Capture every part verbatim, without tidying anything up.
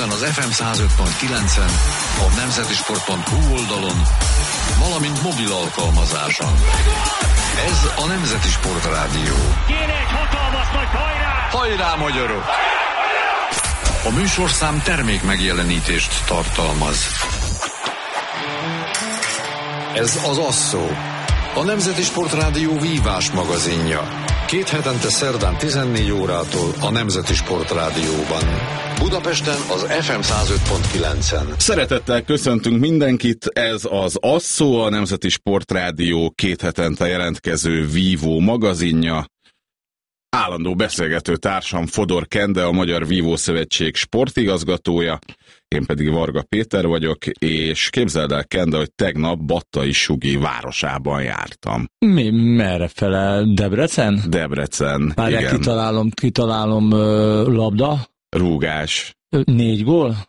Budapesten az ef em száz öt pont kilencen, a nemzeti sport pont hu oldalon, valamint mobil alkalmazáson. Ez a Nemzeti Sport Rádió. Kéne egy hatalmas nagy hajrá! Hajrá, magyarok! A műsorszám termék megjelenítést tartalmaz. Ez az Asszó, a Nemzeti Sport Rádió vívás magazinja. Két hetente szerdán tizennégy órától a Nemzeti Sport Rádióban. Budapesten az ef em száz öt pont kilencen. Szeretettel köszöntünk mindenkit, ez az Asszó, a Nemzeti Sport Rádió két hetente jelentkező vívó magazinja. Állandó beszélgető társam Fodor Kende, a Magyar Vívó Szövetség sportigazgatója, én pedig Varga Péter vagyok, és képzeld el, Kende, hogy tegnap Battai Sugi városában jártam. Mi, merre fele? Debrecen? Debrecen, Várjál, igen. kitalálom, kitalálom ö, labda. Rúgás. Négy gól?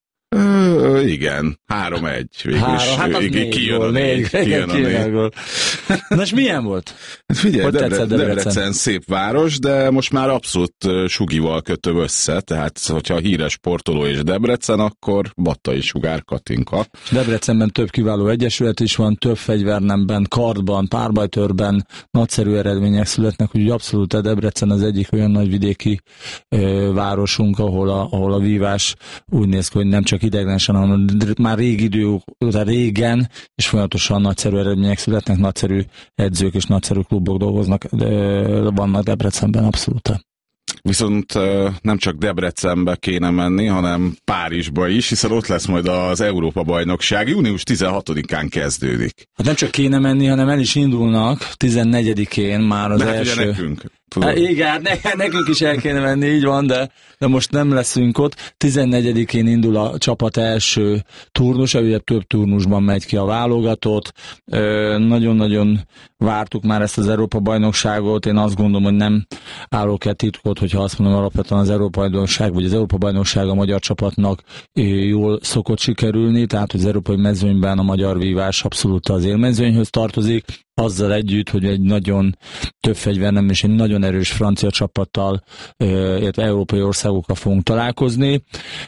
Ö, igen, három egy. Végülis, Három, hát az igen, négy kijön gól, a négy. négy, Kijön a négy. gól. Na és milyen volt? Figyelj, Hogy Debre- tetszett Debrecen? Debrecen? Szép város, de most már abszolút uh, Sugival kötöm össze, tehát hogyha híres sportoló és Debrecen, akkor Battai Sugár Katinka. Debrecenben több kiváló egyesület is van, több fegyvernemben, kardban, párbajtőrben nagyszerű eredmények születnek, úgyhogy abszolút a Debrecen az egyik olyan nagy vidéki ö, városunk, ahol a, ahol a vívás úgy néz ki, hogy nem csak ideiglenesen, hanem már régi idő, régen, és folyamatosan nagyszerű eredmények születnek, nagyszerű edzők és nagyszerű klubok dolgoznak, de vannak Debrecenben abszolút. Viszont nem csak Debrecenbe kéne menni, hanem Párizsba is, hiszen ott lesz majd az Európa-bajnokság, június tizenhatodikán kezdődik. Hát nem csak kéne menni, hanem el is indulnak, tizennegyedikén már az de hát első. ugye nekünk. Hát igen, ne, nekünk is el kéne menni, így van, de, de most nem leszünk ott. tizennegyedikén indul a csapat első turnusa, ugye több turnusban megy ki a válogatott. Ö, nagyon-nagyon vártuk már ezt az Európa-bajnokságot. Én azt gondolom, hogy nem állok el titkot, hogyha azt mondom, alapvetően az Európa-bajnokság, vagy az Európa-bajnokság a magyar csapatnak jól szokott sikerülni, tehát az európai mezőnyben a magyar vívás abszolút az élmezőnyhöz tartozik. Azzal együtt, hogy egy nagyon több fegyvernem és egy nagyon erős francia csapattal, illetve európai országokkal fogunk találkozni.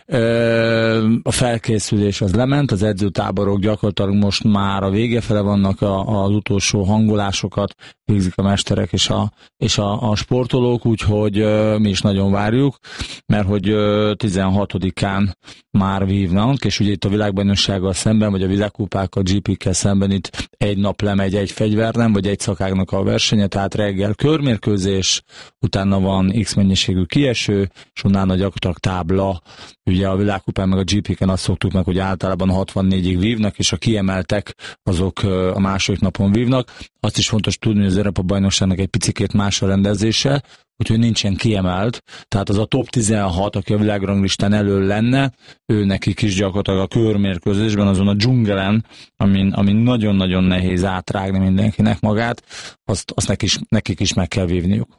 A felkészülés az lement, az edzőtáborok gyakorlatilag most már a vége fele vannak, az utolsó hangolásokat végzik a mesterek és a, és a, a sportolók, úgyhogy mi is nagyon várjuk, mert hogy tizenhatodikán már vívnak, és ugye itt a világbajnoksággal szemben, vagy a világkupákkal, gé pé-kkel szemben itt egy nap lemegy egy fegyvernem, vagy egy szakágnak a versenye, tehát reggel körmérkőzés, utána van X mennyiségű kieső, és utána gyakorlatilag tábla. Ugye a világkupán meg a gé pé-ken azt szoktuk meg, hogy általában hatvannégyig vívnak, és a kiemeltek azok a második napon vívnak. Azt is fontos tudni, hogy az Európa-bajnokságnak egy picikét más a rendezése, úgyhogy nincsen kiemelt, tehát az a top tizenhat, aki a világranglistán elől lenne, ő nekik is gyakorlatilag a körmérkőzésben, azon a dzsungelen, amin, amin nagyon-nagyon nehéz átrágni mindenkinek magát, azt, azt nekik, is, nekik is meg kell vívniuk.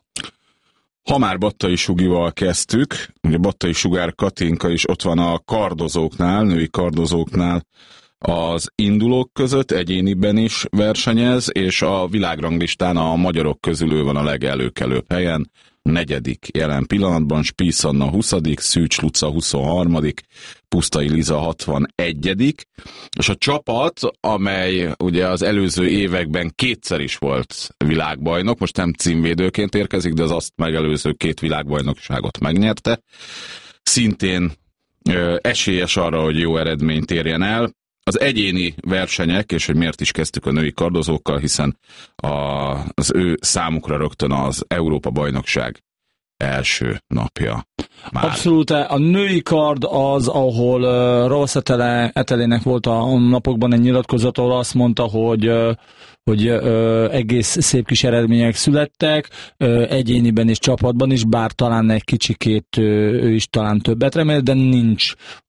Ha már Battai Sugival kezdtük, ugye Battai Sugár Katinka is ott van a kardozóknál, női kardozóknál az indulók között, egyéniben is versenyez, és a világranglistán a magyarok közül ő van a legelőkelőbb helyen, negyedik jelen pillanatban, Spies Anna huszadik, Szűcs Luca huszonharmadik, Pusztai Liza hatvanegyedik, és a csapat, amely ugye az előző években kétszer is volt világbajnok, most nem címvédőként érkezik, de az azt megelőző két világbajnokságot megnyerte, szintén ö, esélyes arra, hogy jó eredményt érjen el. Az egyéni versenyek, és hogy miért is kezdtük a női kardozókkal, hiszen a, az ő számukra rögtön az Európa-bajnokság első napja már. Abszolút, a női kard az, ahol uh, Rossz Etele, Etelének volt a napokban egy nyilatkozat, ahol azt mondta, hogy uh, hogy ö, egész szép kis eredmények születtek, ö, egyéniben és csapatban is, bár talán egy kicsikét ö, ő is talán többet remél, de nincs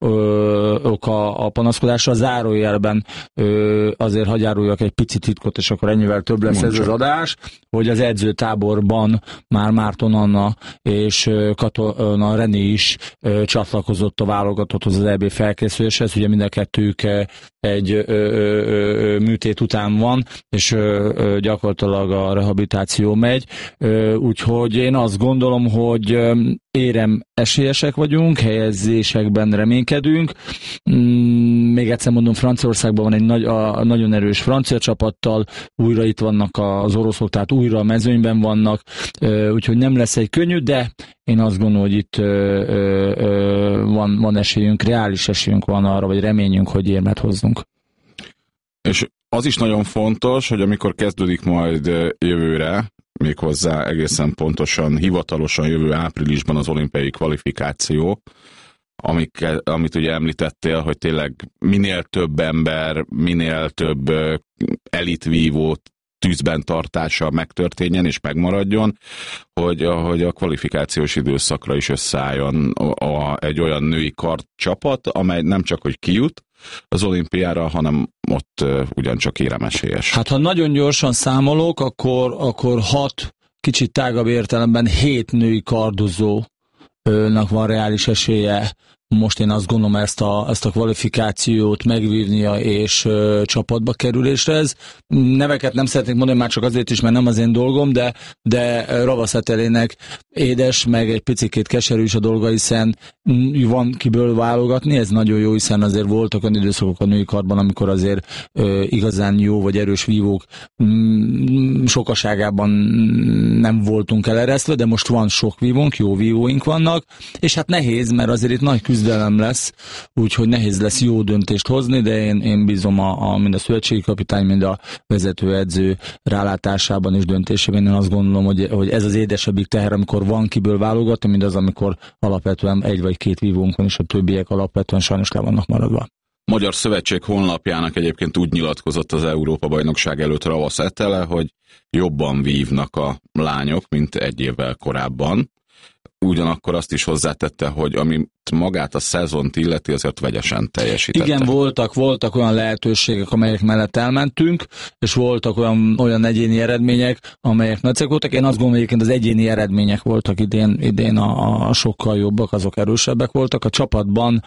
ö, oka a panaszkodásra. A zárójelben ö, azért hagyjáruljak egy pici titkot, és akkor ennyivel több lesz ez az adás, hogy az edzőtáborban már Márton Anna és Katona René is ö, csatlakozott a válogatotthoz az é bé felkészüléshez, ugye mind a kettők egy ö, ö, ö, műtét után van, és ö, ö, gyakorlatilag a rehabilitáció megy. Ö, úgyhogy én azt gondolom, hogy ö, érem esélyesek vagyunk, helyezésekben reménykedünk. Mm, még egyszer mondom, Franciaországban van egy nagy, a, a nagyon erős francia csapattal, újra itt vannak az oroszok, tehát újra a mezőnyben vannak, ö, úgyhogy nem lesz egy könnyű, de én azt gondolom, hogy itt ö, ö, ö, van, van esélyünk, reális esélyünk van arra, vagy reményünk, hogy érmet hozzunk. És az is nagyon fontos, hogy amikor kezdődik majd jövőre, méghozzá egészen pontosan, hivatalosan jövő áprilisban az olimpiai kvalifikáció, amik, amit ugye említettél, hogy tényleg minél több ember, minél több elitvívó tűzben tartása megtörténjen és megmaradjon, hogy, hogy a kvalifikációs időszakra is összeálljon a, a, egy olyan női kardcsapat, amely nem csak hogy kijut az olimpiára, hanem ott uh, ugyancsak éremesélyes. Hát ha nagyon gyorsan számolok, akkor, akkor hat, kicsit tágabb értelemben hét női kardozónak van reális esélye. Most én azt gondolom ezt a, ezt a kvalifikációt megvívnia és ö, csapatba kerülésre. Ez neveket nem szeretnék mondani, már csak azért is, mert nem az én dolgom, de, de Ravasz Etelének édes, meg egy picikét keserű is a dolga, hiszen van kiből válogatni, ez nagyon jó, hiszen azért voltak olyan időszakok a női kardban, amikor azért ö, igazán jó vagy erős vívók m, sokaságában nem voltunk eleresztve, de most van sok vívónk, jó vívóink vannak, és hát nehéz, mert azért itt nagy küzdelem lesz, úgyhogy nehéz lesz jó döntést hozni, de én, én bízom a, a, mind a szövetségi kapitány, mind a vezetőedző rálátásában és döntésében. Én azt gondolom, hogy, hogy ez az édesebbik teher, amikor van kiből válogatni, mint az, amikor alapvetően egy vagy két vívónk van, és a többiek alapvetően sajnos le vannak maradva. Magyar Szövetség honlapjának egyébként úgy nyilatkozott az Európa-bajnokság előtt Ravasz Etele, hogy jobban vívnak a lányok, mint egy évvel korábban. Ugyanakkor azt is hozzátette, hogy amit magát a szezont illeti, azért vegyesen teljesítette. Igen, voltak, voltak olyan lehetőségek, amelyek mellett elmentünk, és voltak olyan, olyan egyéni eredmények, amelyek nagyszerűek voltak. Én azt gondolom, hogy az egyéni eredmények voltak idén, idén a, a sokkal jobbak, azok erősebbek voltak. A csapatban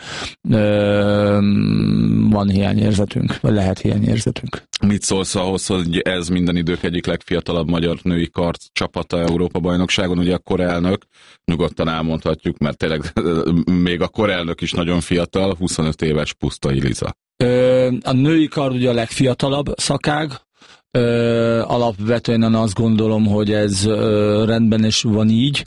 ö, van hiányérzetünk, vagy lehet hiányérzetünk. Mit szólsz ahhoz, hogy ez minden idők egyik legfiatalabb magyar női kard csapata Európa-bajnokságon? Ugye a korelnök, nyugodtan elmondhatjuk, mert tényleg még a korelnök is nagyon fiatal, huszonöt éves Pusztai Liza. Ö, a női kard ugye a legfiatalabb szakág. Ö, alapvetően azt gondolom, hogy ez ö, rendben is van így.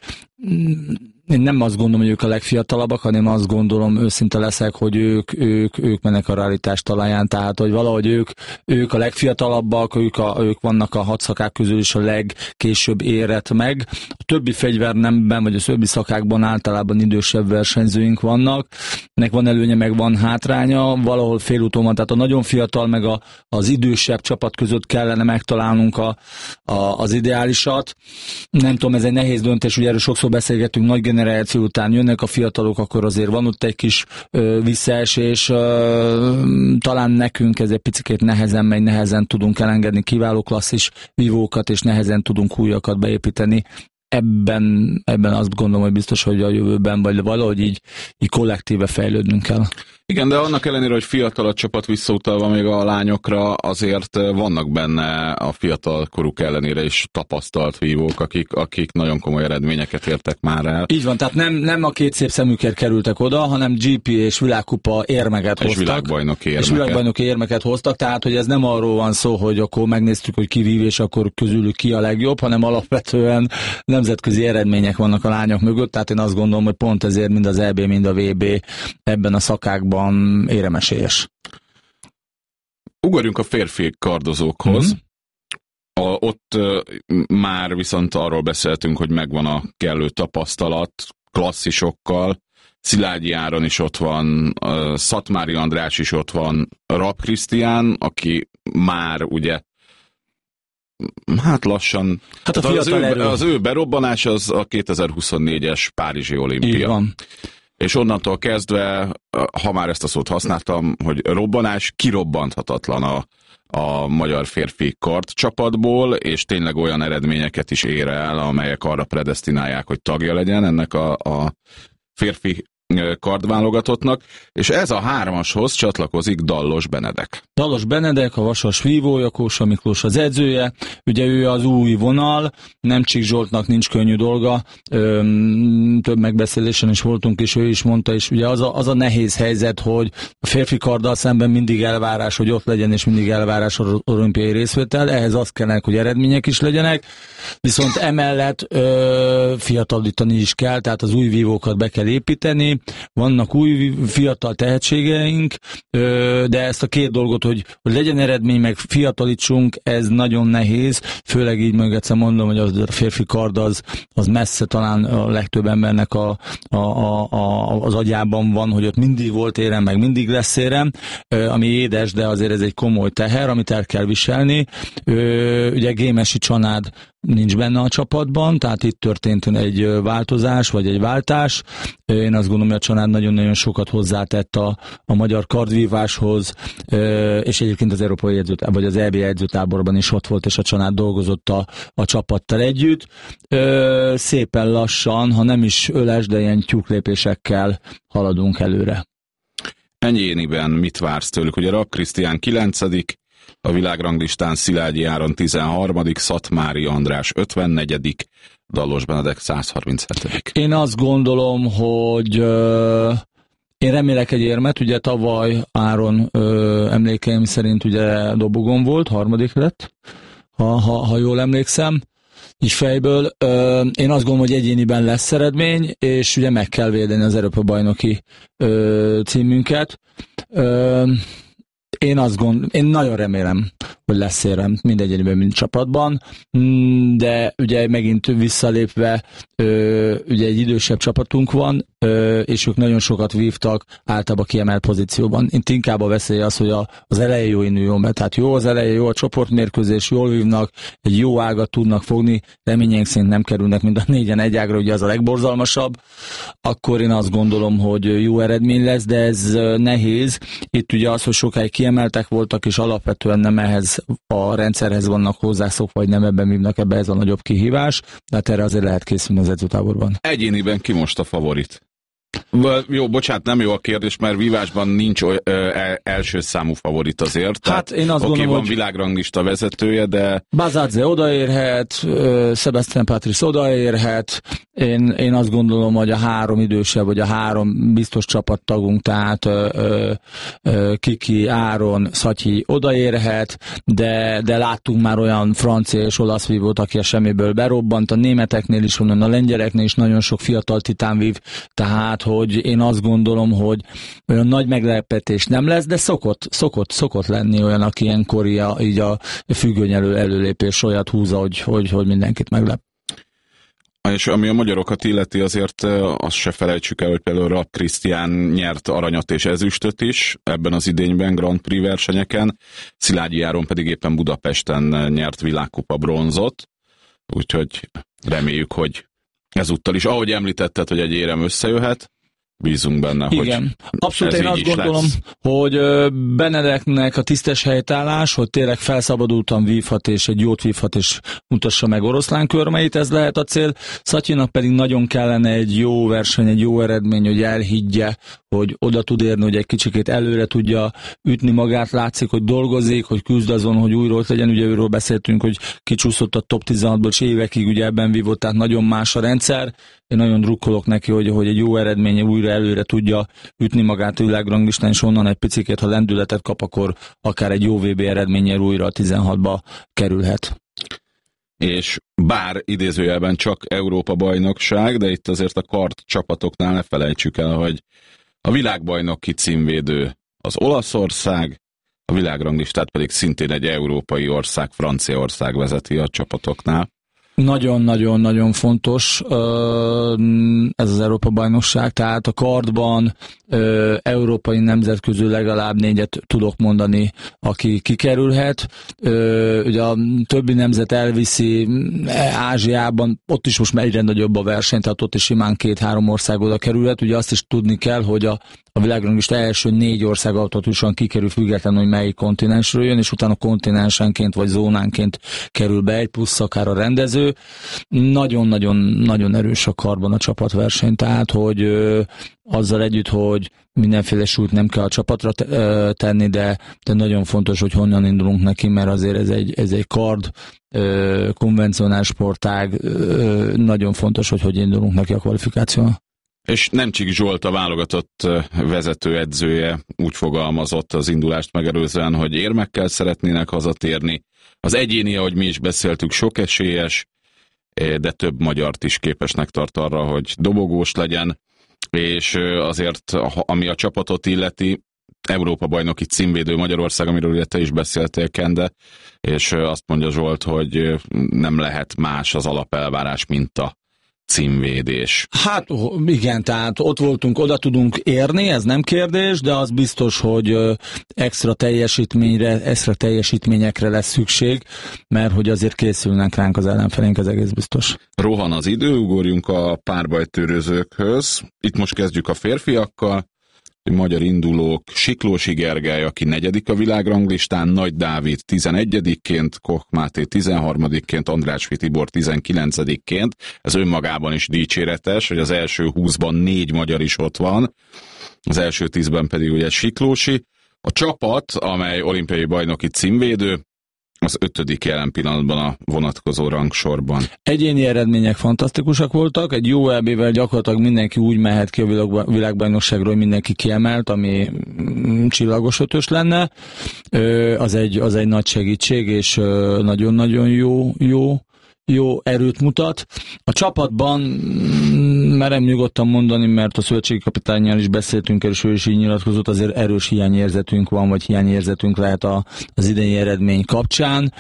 Én nem azt gondolom, hogy ők a legfiatalabbak, hanem azt gondolom, őszinte leszek, hogy ők, ők, ők mennek a realitás talaján, tehát hogy valahogy ők, ők a legfiatalabbak, ők, a, ők vannak a hat szakák közül is a legkésőbb érett meg. A többi fegyvernemben, vagy a többi szakákban általában idősebb versenyzőink vannak. Nek van előnye, meg van hátránya, valahol félúton van, tehát a nagyon fiatal, meg a, az idősebb csapat között kellene megtalálnunk a, a, az ideálisat. Nem tudom, ez egy nehéz döntés, ugye erről sokszor beszélgetünk, nagy generáció után jönnek a fiatalok, akkor azért van ott egy kis ö, visszaesés, ö, talán nekünk ez egy picit nehezen megy, nehezen tudunk elengedni kiváló klasszis vívókat, és nehezen tudunk újakat beépíteni. Ebben, ebben azt gondolom, hogy biztos, hogy a jövőben, vagy valahogy így, így kollektíve fejlődnünk kell. Igen, de annak ellenére, hogy fiatal a csapat visszautalva még a lányokra, azért vannak benne a fiatal koruk ellenére is tapasztalt vívók, akik, akik nagyon komoly eredményeket értek már el. Így van, tehát nem, nem a két szép szemükért kerültek oda, hanem gé pé és világkupa érmeket és hoztak. Világbajnoki érmeket. És világbajnoki érmeket hoztak, tehát hogy ez nem arról van szó, hogy akkor megnéztük, hogy ki vív, és akkor közülük ki a legjobb, hanem alapvetően nemzetközi eredmények vannak a lányok mögött, tehát én azt gondolom, hogy pont ezért mind az é bé, mind a vé bé ebben a szakákban éremesélyes. Ugorjunk a férfi kardozókhoz. Mm-hmm. A, ott uh, már viszont arról beszéltünk, hogy megvan a kellő tapasztalat klasszisokkal. Szilágyi Áron is ott van, uh, Szatmári András is ott van, Rapp Krisztián, aki már ugye hát lassan hát a az, ő, az ő berobbanás az a kétezer-huszonnégyes Párizsi olimpia. Így van. És onnantól kezdve, ha már ezt a szót használtam, hogy robbanás, kirobbanthatatlan a, a magyar férfi kard csapatból, és tényleg olyan eredményeket is ér el, amelyek arra predesztinálják, hogy tagja legyen ennek a, a férfi kardválogatottnak, és ez a hármashoz csatlakozik Dallos Benedek. Dallos Benedek, a Vasas vívója, Kósa Miklós az edzője, ugye ő az új vonal, Nemcsik Zsoltnak nincs könnyű dolga, Öm, több megbeszélésen is voltunk, és ő is mondta, és ugye az a, az a nehéz helyzet, hogy a férfi karddal szemben mindig elvárás, hogy ott legyen, és mindig elvárás az olimpiai részvétel, ehhez azt kellene, hogy eredmények is legyenek, viszont emellett ö, fiatalítani is kell, tehát az új vívókat be kell építeni, vannak új fiatal tehetségeink, ö, de ezt a két dolgot, hogy, hogy legyen eredmény, meg fiatalítsunk, ez nagyon nehéz, főleg így meg egyszer mondom, hogy az, a férfi kard az, az messze talán a legtöbb embernek a, a, a, a, az agyában van, hogy ott mindig volt érem, meg mindig lesz érem, ö, ami édes, de azért ez egy komoly teher, amit el kell viselni. Ö, ugye Gémesi Csanád nincs benne a csapatban, tehát itt történt egy változás, vagy egy váltás. Én azt gondolom, hogy a Csanád nagyon-nagyon sokat hozzátett a, a magyar kardvíváshoz, és egyébként az Európai Edzőtáborban, vagy az é bé edzőtáborban is ott volt, és a Csanád dolgozott a, a csapattal együtt. Szépen lassan, ha nem is öles, de ilyen tyúklépésekkel haladunk előre. Egyéniben mit vársz tőlük? Ugye Rapp Krisztián kilencedik, a világranglistán Szilágyi Áron tizenharmadik, Szatmári András ötvennegyedik, Dallos Benedek száz harminchetedik. Én azt gondolom, hogy euh, én remélek egy érmet, ugye tavaly Áron euh, emlékeim szerint ugye dobogon volt, harmadik lett, ha, ha, ha jól emlékszem, így fejből. Euh, én azt gondolom, hogy egyéniben lesz eredmény, és ugye meg kell védeni az Európa-bajnoki euh, címünket. Euh, Én azt gondolom, én nagyon remélem, hogy lesz érem mindegy egyben, mind csapatban, de ugye megint visszalépve, ugye egy idősebb csapatunk van, és ők nagyon sokat vívtak, általában kiemelt pozícióban. Itt inkább a veszély az, hogy az elején jó induljon be, tehát jó az elején, jó a csoportmérkőzés, jól vívnak, egy jó ágat tudnak fogni, reményeink szerint nem kerülnek mind a négyen egy ágra, ugye az a legborzalmasabb, akkor én azt gondolom, hogy jó eredmény lesz, de ez nehéz. Itt ugye az, hogy sokáig kiemeltek voltak, és alapvetően nem ehhez a rendszerhez vannak hozzászokva, vagy nem ebben vívnak, ebbe ez a nagyobb kihívás, de hát erre azért lehet készülni az edzőtáborban. Egyéniben ki most a favorit? Jó, bocsánat, nem jó a kérdés, mert vívásban nincs oly, ö, első számú favorit azért. Hát én azt oké, gondolom, van hogy világranglista vezetője, de... Bazadze odaérhet, Sebastian Patrice odaérhet, én, én azt gondolom, hogy a három idősebb, vagy a három biztos csapattagunk, tehát ö, ö, Kiki, Áron, Szatyi odaérhet, de, de láttunk már olyan francia és olasz vívót, aki a semmiből berobbant, a németeknél is, onnan a lengyeleknél is nagyon sok fiatal titán vív, tehát hogy én azt gondolom, hogy olyan nagy meglepetés nem lesz, de szokott, szokott, szokott lenni olyan, aki ilyenkor így a függöny elő, előlépés olyat húzza, hogy, hogy, hogy mindenkit meglep. És ami a magyarokat illeti, azért azt se felejtsük el, hogy például Rapp Krisztián nyert aranyat és ezüstöt is ebben az idényben Grand Prix versenyeken, Szilágyi Áron pedig éppen Budapesten nyert világkupa bronzot, úgyhogy reméljük, hogy ezúttal is, ahogy említetted, hogy egy érem összejöhet, bízunk benne, igen. Hogy abszolút én azt gondolom, lesz. Hogy Benedeknek a tisztes helytállás, hogy tényleg felszabadultan vívhat, és egy jót vívhat, és mutassa meg oroszlán körmeit, ez lehet a cél. Szatyinak pedig nagyon kellene egy jó verseny, egy jó eredmény, hogy elhiggye, hogy oda tud érni, hogy egy kicsikét előre tudja ütni magát, látszik, hogy dolgozik, hogy küzd azon, hogy újra ott legyen, ugye őről beszéltünk, hogy kicsúszott a top tizenhatból, és évekig ugye ebben vívott, tehát nagyon más a rendszer. Én nagyon drukkolok neki, hogy, hogy egy jó eredmény újra előre tudja ütni magát a világranglistán, és onnan egy picikét, ha lendületet kap, akkor akár egy jó vé bé eredménnyel újra a tizenhatba kerülhet. És bár idézőjelben csak Európa bajnokság, de itt azért a kard csapatoknál ne felejtsük el, hogy a világbajnoki címvédő az Olaszország, a világranglistát pedig szintén egy európai ország, Franciaország vezeti a csapatoknál. Nagyon-nagyon-nagyon fontos ez az Európa-bajnokság, tehát a kardban európai nemzet közül legalább négyet tudok mondani, aki kikerülhet. Ugye a többi nemzet elviszi Ázsiában, ott is most már egyre nagyobb a verseny, tehát ott is simán két-három ország oda kerülhet. Ugye azt is tudni kell, hogy a a világranglista első négy ország automatikusan kikerül, függetlenül, hogy melyik kontinensről jön, és utána kontinensenként vagy zónánként kerül be egy, plusz akár a rendező. kettő. Nagyon-nagyon nagyon erős a karban a csapatverseny, tehát hogy azzal együtt, hogy mindenféle súlyt nem kell a csapatra tenni, de, de nagyon fontos, hogy honnan indulunk neki, mert azért ez egy, ez egy kard, konvencionális sportág, nagyon fontos, hogy hogy indulunk neki a kvalifikációval. És Nemcsik Zsolt, a válogatott vezetőedzője úgy fogalmazott az indulást megelőzően, hogy érmekkel szeretnének hazatérni. Az egyéni, ahogy mi is beszéltük, sok esélyes, de több magyart is képesnek tart arra, hogy dobogós legyen, és azért, ami a csapatot illeti, Európa-bajnoki címvédő Magyarország, amiről ugye te is beszéltél, Kende, és azt mondja Zsolt, hogy nem lehet más az alapelvárás, mint a címvédés. Hát igen, tehát ott voltunk, oda tudunk érni, ez nem kérdés, de az biztos, hogy extra teljesítményre, extra teljesítményekre lesz szükség, mert hogy azért készülnek ránk az ellenfelénk, az egész biztos. Rohan az idő, ugorjunk a párbajtőrözőkhöz. Itt most kezdjük a férfiakkal. Magyar indulók: Siklósi Gergely, aki negyedik a világranglistán, Nagy Dávid tizenegyedikként, Koch Máté tizenharmadikként, Andrássy Tibor tizenkilencedikként. Ez önmagában is dicséretes, hogy az első húszban négy magyar is ott van, az első tízben pedig ugye Siklósi. A csapat, amely olimpiai bajnoki címvédő, az ötödik jelen pillanatban a vonatkozó rangsorban. Egyéni eredmények fantasztikusak voltak, egy jó é bével gyakorlatilag mindenki úgy mehet ki a világbajnokságról, hogy mindenki kiemelt, ami csillagos ötös lenne. Az egy, az egy nagy segítség, és nagyon-nagyon jó, jó, jó erőt mutat. A csapatban merem nyugodtan mondani, mert a szövetségi kapitánnyal is beszéltünk, és ő is így nyilatkozott, azért erős hiányérzetünk van, vagy hiányérzetünk lehet a, az idei eredmény kapcsán.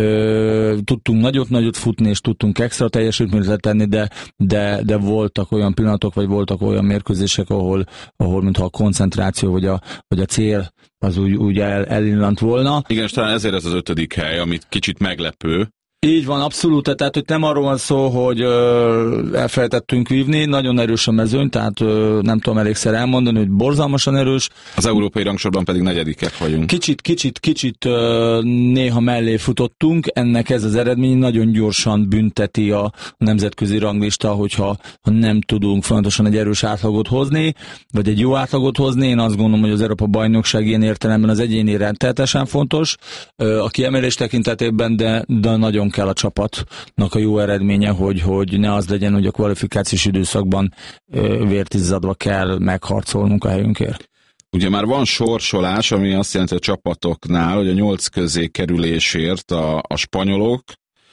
Ö, tudtunk nagyot-nagyot futni, és tudtunk extra teljesítményt tenni, de, de, de voltak olyan pillanatok, vagy voltak olyan mérkőzések, ahol, ahol mintha a koncentráció, vagy a, vagy a cél az úgy, úgy el, elillant volna. Igen, és talán ezért ez az ötödik hely, amit kicsit meglepő. Így van, abszolút, tehát hogy nem arról van szó, hogy ö, elfelejtettünk vívni, nagyon erős a mezőny, tehát ö, nem tudom elégszer elmondani, hogy borzalmasan erős. Az európai rangsorban pedig negyedikek vagyunk. Kicsit, kicsit, kicsit ö, néha mellé futottunk, ennek ez az eredmény nagyon gyorsan bünteti a nemzetközi ranglista, hogyha ha nem tudunk fontosan egy erős átlagot hozni, vagy egy jó átlagot hozni. Én azt gondolom, hogy az Európa bajnokság ilyen értelemben az egyéni rendteletesen fontos, ö, a kiemelés tekintetében, de, de nagyon kell a csapatnak a jó eredménye, hogy, hogy ne az legyen, hogy a kvalifikációs időszakban vértizzadva kell megharcolnunk a helyünkért. Ugye már van sorsolás, ami azt jelenti a csapatoknál, hogy a nyolc közé kerülésért a, a spanyolok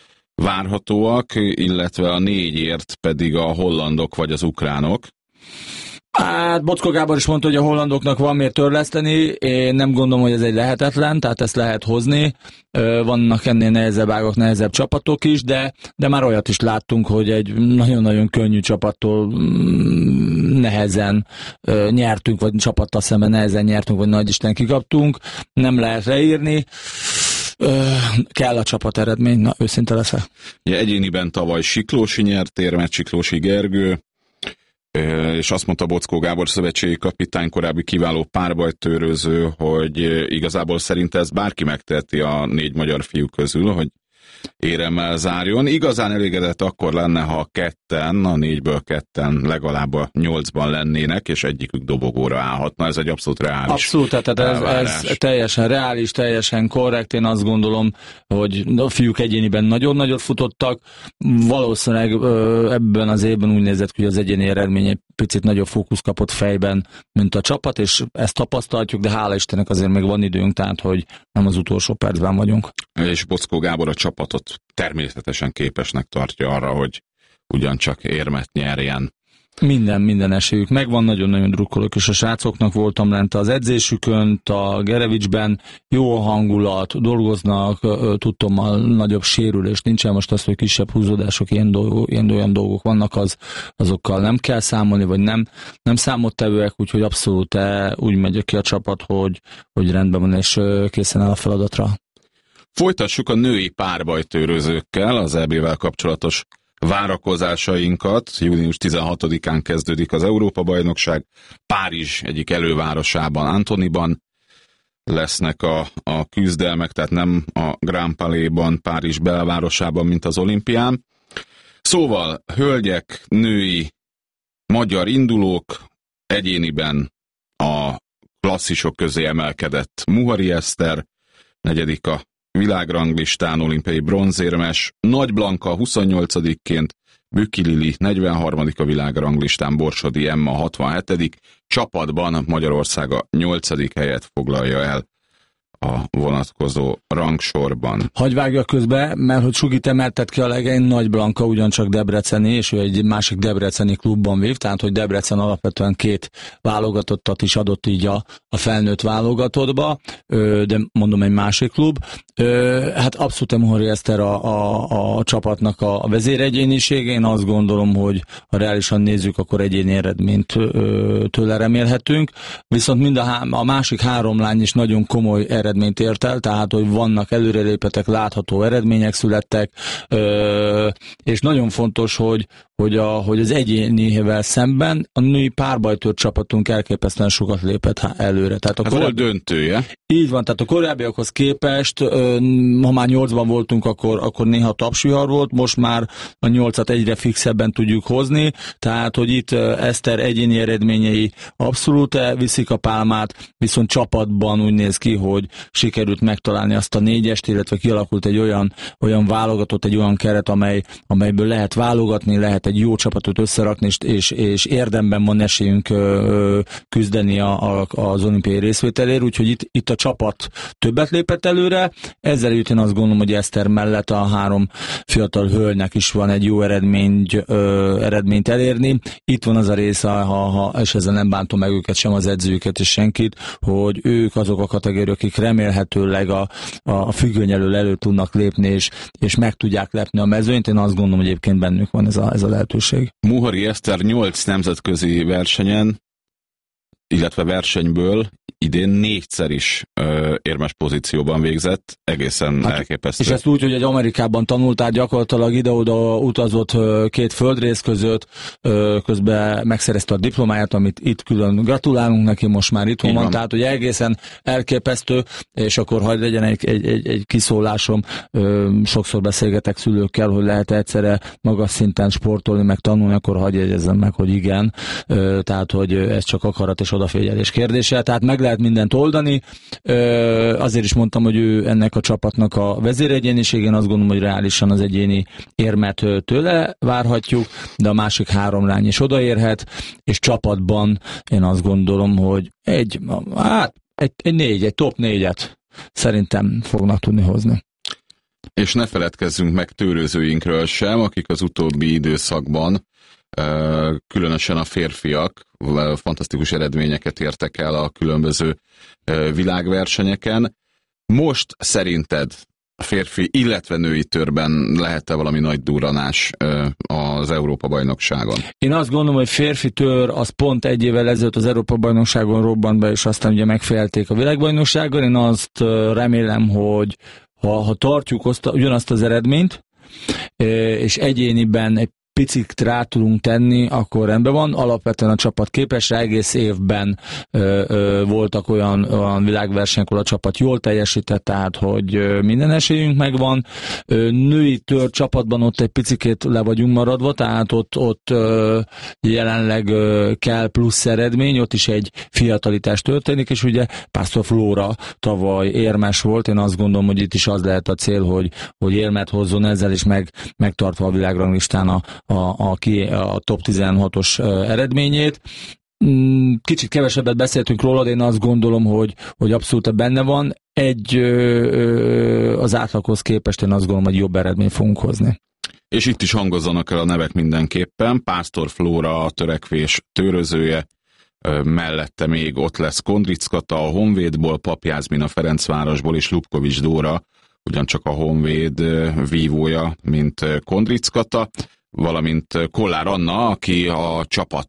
várhatóak, illetve a négyért pedig a hollandok vagy az ukránok. Hát Boczko Gábor is mondta, hogy a hollandoknak van miért törleszteni, én nem gondolom, hogy ez egy lehetetlen, tehát ezt lehet hozni. Vannak ennél nehezebb ágak, nehezebb csapatok is, de, de már olyat is láttunk, hogy egy nagyon-nagyon könnyű csapattól nehezen nyertünk, vagy csapattal szemben nehezen nyertünk, vagy nagy Isten kikaptunk. Nem lehet leírni. Kell a csapat eredmény, na őszinte leszek. Ja, egyéniben tavaly Siklósi nyert érmet, Siklósi Gergő, és azt mondta Boczko Gábor szövetségi kapitány, korábbi kiváló párbajtőröző, hogy igazából szerinte ez bárki megteheti a négy magyar fiú közül, hogy éremmel zárjon. Igazán elégedett akkor lenne, ha a ketten, a négyből ketten legalább a nyolcban lennének, és egyikük dobogóra állhatna. Ez egy abszolút reális. Abszolút, tehát ez, ez teljesen reális, teljesen korrekt. Én azt gondolom, hogy a fiúk egyéniben nagyon-nagyot futottak. Valószínűleg ebben az évben úgy nézett, hogy az egyéni eredmény egy picit nagyobb fókusz kapott fejben, mint a csapat, és ezt tapasztaltjuk, de hála Istennek azért még van időnk, tehát hogy nem az utolsó percben vagyunk. És Boczko Gábor a csapatot természetesen képesnek tartja arra, hogy ugyancsak érmet nyerjen. Minden, minden esélyük megvan, nagyon-nagyon drukkolok, és a srácoknak voltam lent az edzésükön, a Gerevicsben, jó a hangulat, dolgoznak, tudtommal nagyobb sérülés nincsen, most az, hogy kisebb húzódások, ilyen, dolgok, ilyen olyan dolgok vannak, az, azokkal nem kell számolni, vagy nem, nem számottevőek, úgyhogy abszolút úgy megy ki a csapat, hogy, hogy rendben van, és készen áll a feladatra. Folytassuk a női párbajtőrözőkkel az é bével kapcsolatos várakozásainkat. június tizenhatodikán kezdődik az Európa-bajnokság. Párizs egyik elővárosában, Antonyban lesznek a, a küzdelmek, tehát nem a Grand Palais-ban, Párizs belvárosában, mint az olimpián. Szóval, hölgyek, női, magyar indulók, egyéniben a klasszisok közé emelkedett Muhari Eszter, negyedik a világranglistán, olimpiai bronzérmes, Nagy Blanka huszonnyolcadikként, Bükki Lili negyvenharmadik a világranglistán, Borsodi Emma hatvanhetedik Csapatban Magyarország a nyolcadik helyet foglalja el a vonatkozó rangsorban. Hagy vágja közbe, mert hogy Sugit emeltet ki a legény, Nagy Blanka ugyancsak debreceni, és ő egy másik debreceni klubban vív, tehát hogy Debrecen alapvetően két válogatottat is adott így a, a felnőtt válogatottba, de mondom egy másik klub. Hát abszolút Muhari Eszter a, a, a csapatnak a vezéregyénisége, én azt gondolom, hogy ha reálisan nézzük, akkor egyéni eredményt tőle remélhetünk, viszont mind a, há- a másik három lány is nagyon komoly eredményt ért el, tehát hogy vannak előrelépetek, látható eredmények születtek, és nagyon fontos, hogy, hogy, a, hogy az egyénivel szemben a női párbajtőr csapatunk elképesztően sokat lépett előre. Tehát a hát korábbi... volt döntője. Így van, tehát a korábbiakhoz képest, ha már nyolcban voltunk, akkor, akkor néha tapsvihar volt, most már a nyolcat egyre fixebben tudjuk hozni, tehát hogy itt Eszter egyéni eredményei abszolút viszik a pálmát, viszont csapatban úgy néz ki, hogy sikerült megtalálni azt a négyest, illetve kialakult egy olyan, olyan válogatott, egy olyan keret, amely, amelyből lehet válogatni, lehet egy jó csapatot összerakni, és, és, és érdemben van esélyünk ö, küzdeni a, a, az olimpiai részvételért, úgyhogy itt, itt a csapat többet lépett előre, ezzel én azt gondolom, hogy Eszter mellett a három fiatal hölgynek is van egy jó eredmény, ö, eredményt elérni. Itt van az a része, ha, ha, és ezzel nem bántom meg őket, sem az edzőket és senkit, hogy ők azok a kategóriák, akik remélhetőleg a, a függöny elől elő tudnak lépni, és, és meg tudják lepni a mezőnyt. Én azt gondolom, hogy egyébként bennük van ez a, ez a lehetőség. Muhari Eszter nyolc nemzetközi versenyen, illetve versenyből idén négyszer is ö, érmes pozícióban végzett, egészen hát, elképesztő. És ezt úgy, hogy egy Amerikában tanultál, gyakorlatilag ide-oda utazott ö, két földrész között, ö, közben megszerezte a diplomáját, amit itt külön gratulálunk neki, most már itthon van, tehát hogy egészen elképesztő, és akkor hadd legyen egy, egy, egy, egy kiszólásom, ö, sokszor beszélgetek szülőkkel, hogy lehet egyszerre magas szinten sportolni, meg tanulni, akkor hadd jegyezzem meg, hogy igen, ö, tehát hogy ez csak akarat és odafigyelés kérdése, tehát meg lehet mindent oldani. Azért is mondtam, hogy ő ennek a csapatnak a vezéregyéniségén, azt gondolom, hogy reálisan az egyéni érmet tőle várhatjuk, de a másik három lány is odaérhet, és csapatban én azt gondolom, hogy egy, hát egy, egy négy, egy top négyet szerintem fognak tudni hozni. És ne feledkezzünk meg tőrözőinkről sem, akik az utóbbi időszakban, különösen a férfiak fantasztikus eredményeket értek el a különböző világversenyeken. Most szerinted a férfi, illetve női törben lehet-e valami nagy durranás az Európa-bajnokságon? Én azt gondolom, hogy férfi tör az pont egy évvel ezelőtt az Európa-bajnokságon robbant be, és aztán ugye megfejelték a világbajnokságon. Én azt remélem, hogy ha, ha tartjuk azt, ugyanazt az eredményt, és egyéniben egy picit rá tudunk tenni, akkor rendben van. Alapvetően a csapat képes, egész évben ö, ö, voltak olyan, olyan világversenyek, ahol a csapat jól teljesített, tehát hogy ö, minden esélyünk megvan. Ö, női tör csapatban ott egy picikét le vagyunk maradva, tehát ott, ott ö, jelenleg ö, kell plusz eredmény, ott is egy fiatalitás történik, és ugye Pásztor Flóra tavaly érmes volt, én azt gondolom, hogy itt is az lehet a cél, hogy, hogy érmet hozzon ezzel, is meg, megtartva a világranglistán a A, a, a top tizenhatos eredményét. Kicsit kevesebbet beszéltünk róla, de én azt gondolom, hogy, hogy abszolút benne van. Egy az átlaghoz képest én azt gondolom, hogy jobb eredményt fogunk hozni. És itt is hangozzanak el a nevek mindenképpen. Pásztor Flóra a törekvés tőrözője, mellette még ott lesz Kondric Kata a Honvédból, Papjázmin a Ferencvárosból, és Lubkovics Dóra, ugyancsak a Honvéd vívója, mint Kondric Kata, valamint Kollár Anna, aki a csapat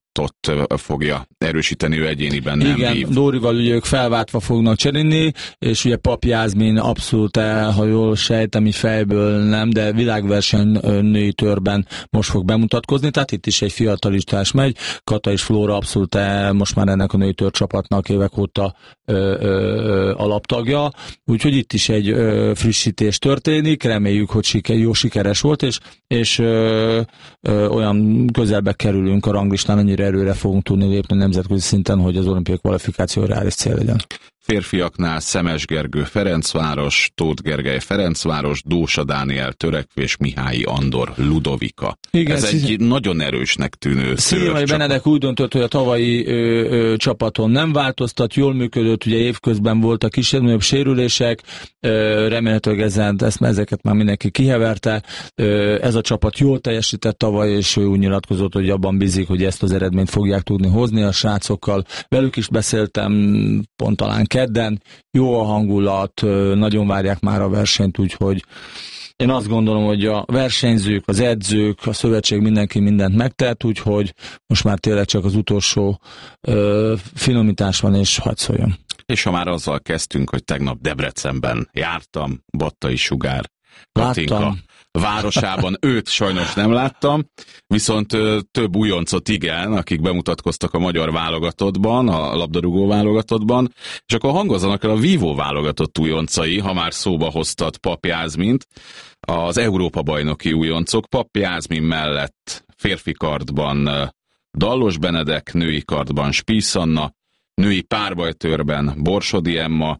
fogja erősíteni, ő egyéniben nem Igen, vív. Dórival ugye ők felváltva fognak cserélni, és ugye Pap Jászmin abszolút, ha jól sejtem, így fejből nem, de világverseny női törben most fog bemutatkozni, tehát itt is egy fiatalistás megy, Kata és Flóra abszolút most már ennek a női tör csapatnak évek óta ö, ö, ö, alaptagja, úgyhogy itt is egy ö, frissítés történik, reméljük, hogy siker, jó sikeres volt, és, és ö, ö, olyan közelbe kerülünk a ranglistán, annyira erőre fogunk tudni lépni nemzetközi szinten, hogy az olimpiai kvalifikáció reális cél legyen. Férfiaknál Szemes Gergő Ferencváros, Tóth Gergely Ferencváros, Dósa Dániel Törekvés, Mihályi Andor Ludovika. Igen, ez egy szí- nagyon erősnek tűnő Szilvai Benedek úgy döntött, hogy a tavalyi ö, ö, csapaton nem változtat, jól működött, ugye évközben voltak kisebb sérülések, ö, remélhetőleg ezen, ezt, ezeket már mindenki kiheverte. Ö, ez a csapat jól teljesített tavaly, és ő úgy nyilatkozott, hogy abban bízik, hogy ezt az eredményt fogják tudni hozni a srácokkal. Velük is beszéltem pont talán kedden, jó a hangulat, nagyon várják már a versenyt, úgyhogy én azt gondolom, hogy a versenyzők, az edzők, a szövetség, mindenki mindent megtett, úgyhogy most már tényleg csak az utolsó ö, finomítás van, és hadd szóljon. És ha már azzal kezdtünk, hogy tegnap Debrecenben jártam, Battai Sugár Katinka Láttam. városában, őt sajnos nem láttam, viszont ö, több újoncot igen, akik bemutatkoztak a magyar válogatottban, a labdarúgó válogatottban, és akkor hangozzanak el a vívó válogatott újoncai, ha már szóba hoztad Pap Jászmint, az Európa-bajnoki újoncok. Pap Jászmin mellett férfi kardban ö, Dallos Benedek, női kardban Spiess Anna, női párbajtőrben Borsodi Emma,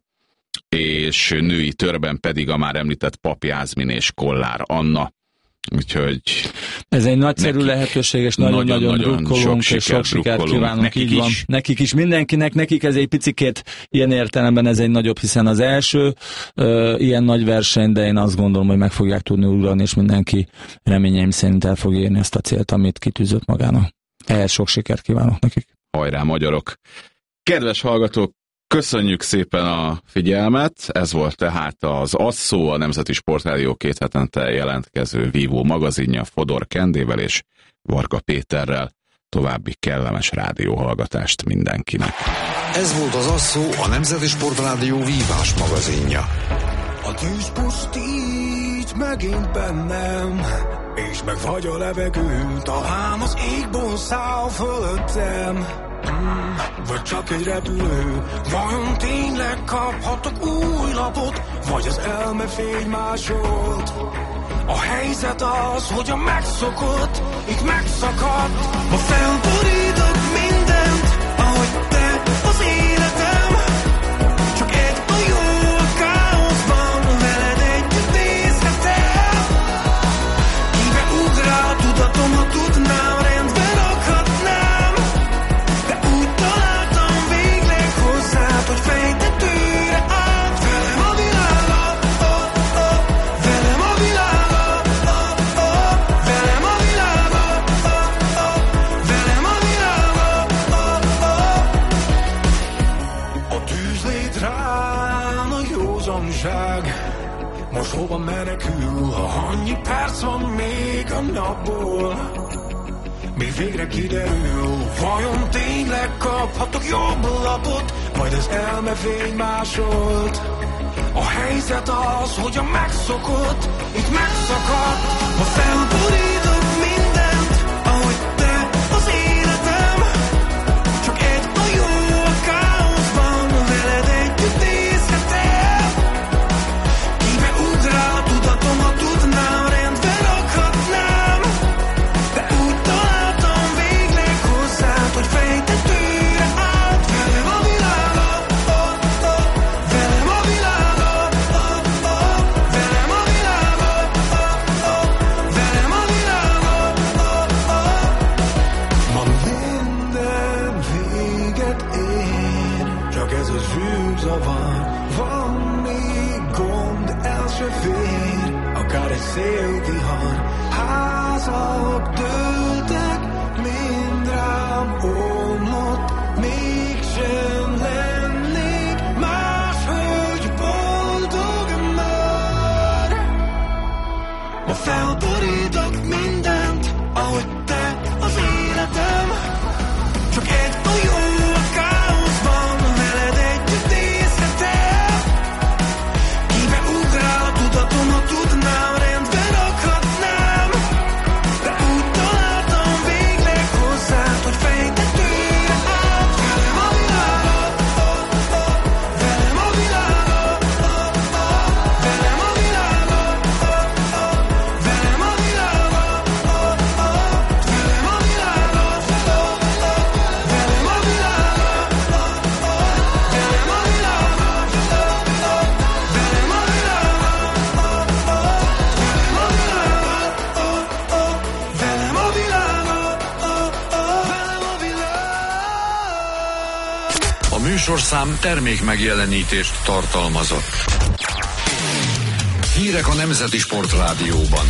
és női törben pedig a már említett Pap Jászmin és Kollár Anna. Úgyhogy ez egy nagyszerű nekik, lehetőség, és nagyon-nagyon drukkolunk, sok és sok sikert kívánunk, nekik így is. Van. Nekik is, mindenkinek, nekik ez egy picikét ilyen értelemben ez egy nagyobb, hiszen az első ö, ilyen nagy verseny, de én azt gondolom, hogy meg fogják tudni ugrani, és mindenki reményeim szerint el fog érni ezt a célt, amit kitűzött magának. Ehhez sok sikert kívánok nekik. Hajrá, magyarok! Kedves hallgatók, köszönjük szépen a figyelmet, ez volt tehát az Asszó, a Nemzeti Sportrádió két hetente jelentkező vívó magazinja Fodor Kendével és Varga Péterrel. További kellemes rádióhallgatást mindenkinek. Ez volt az Asszó, a Nemzeti Sportrádió vívás magazinja. A tűz pusztít megint bennem, és megfagy a levegő, talán az égból száll fölöttem. Mm, vagy csak egy repülő, vajon tényleg kaphatok új lapot, vagy az elme fénymásolt? A helyzet az, hogy a megszokott, itt megszakadt. Ma felborítok mindent, ahogy te az életem. Csak egy a jó a káoszban, veled együtt nézhetem. Kibe ugrál tudatom, ha tudnám, rendben rakhatnám. De úgy találtam végleg hozzád, hogy fejtetőre állt. Velem a világa, oh, oh, velem a világa, oh, oh, velem a világa, oh, oh, velem a világa, oh, oh. A tűzlét rán a józanság, most hova menekül, ha annyi perc van még a napból? Még végre kiderül, vajon tényleg kaphatok jobb lapot, majd az elme fénymásolt. A helyzet az, hogy a megszokott, itt megszakadt. Ma felborítok mindent, ahogy te az életem. Csak egy a jó a káoszban, veled együtt nézhetem. Kibe ugrál tudatom, ha tudnám, rendben rakhatnám. De úgy találtam végleg hozzád, hogy fejtetőre állt. Velem a világa, oh, oh, velem a világa, oh, oh, velem a világa, oh, oh, velem a világa, oh, oh. Ma minden véget ér, csak ez a zűrzavar. Van még gond, el se fér, akár egy szélvihar. Házak dőltek, mind rám omlott, mégsem lennék máshogy boldog már. Ma felborítok mindent, ahogy te az életem. műsorszám termék megjelenítést tartalmazott. Hírek a Nemzeti Sportrádióban.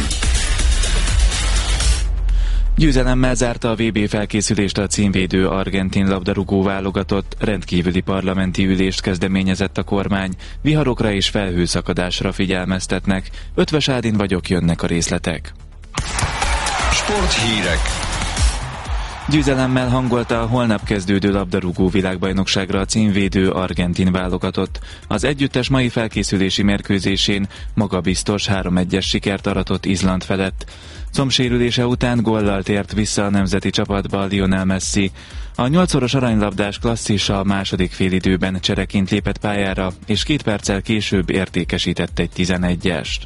Győzelemmel zárta a vé bé felkészülést a címvédő argentin labdarúgó válogatott, rendkívüli parlamenti ülést kezdeményezett a kormány, viharokra és felhőszakadásra figyelmeztetnek. Ötvös Ádin vagyok, jönnek a részletek. Sporthírek. Győzelemmel hangolta a holnap kezdődő labdarúgó világbajnokságra a címvédő argentin válogatott. Az együttes mai felkészülési mérkőzésén magabiztos három egyes sikert aratott Izland felett. Combsérülése után góllal tért vissza a nemzeti csapatba Lionel Messi. A nyolcszoros aranylabdás klasszis a második félidőben csereként lépett pályára, és két perccel később értékesített egy tizenegyest.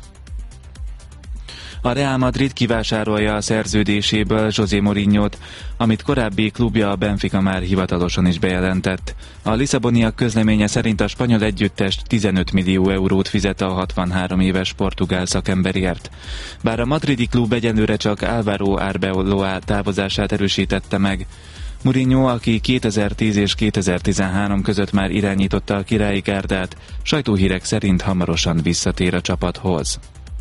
A Real Madrid kivásárolja a szerződéséből José Mourinhót, amit korábbi klubja a Benfica már hivatalosan is bejelentett. A lisszaboniak közleménye szerint a spanyol együttest tizenöt millió eurót fizet a hatvanhárom éves portugál szakemberért. Bár a madridi klub egyelőre csak Álvaro Arbeloa távozását erősítette meg. Mourinho, aki kétezer-tíz és kétezer-tizenhárom között már irányította a királyi gárdát, sajtóhírek szerint hamarosan visszatér a csapathoz.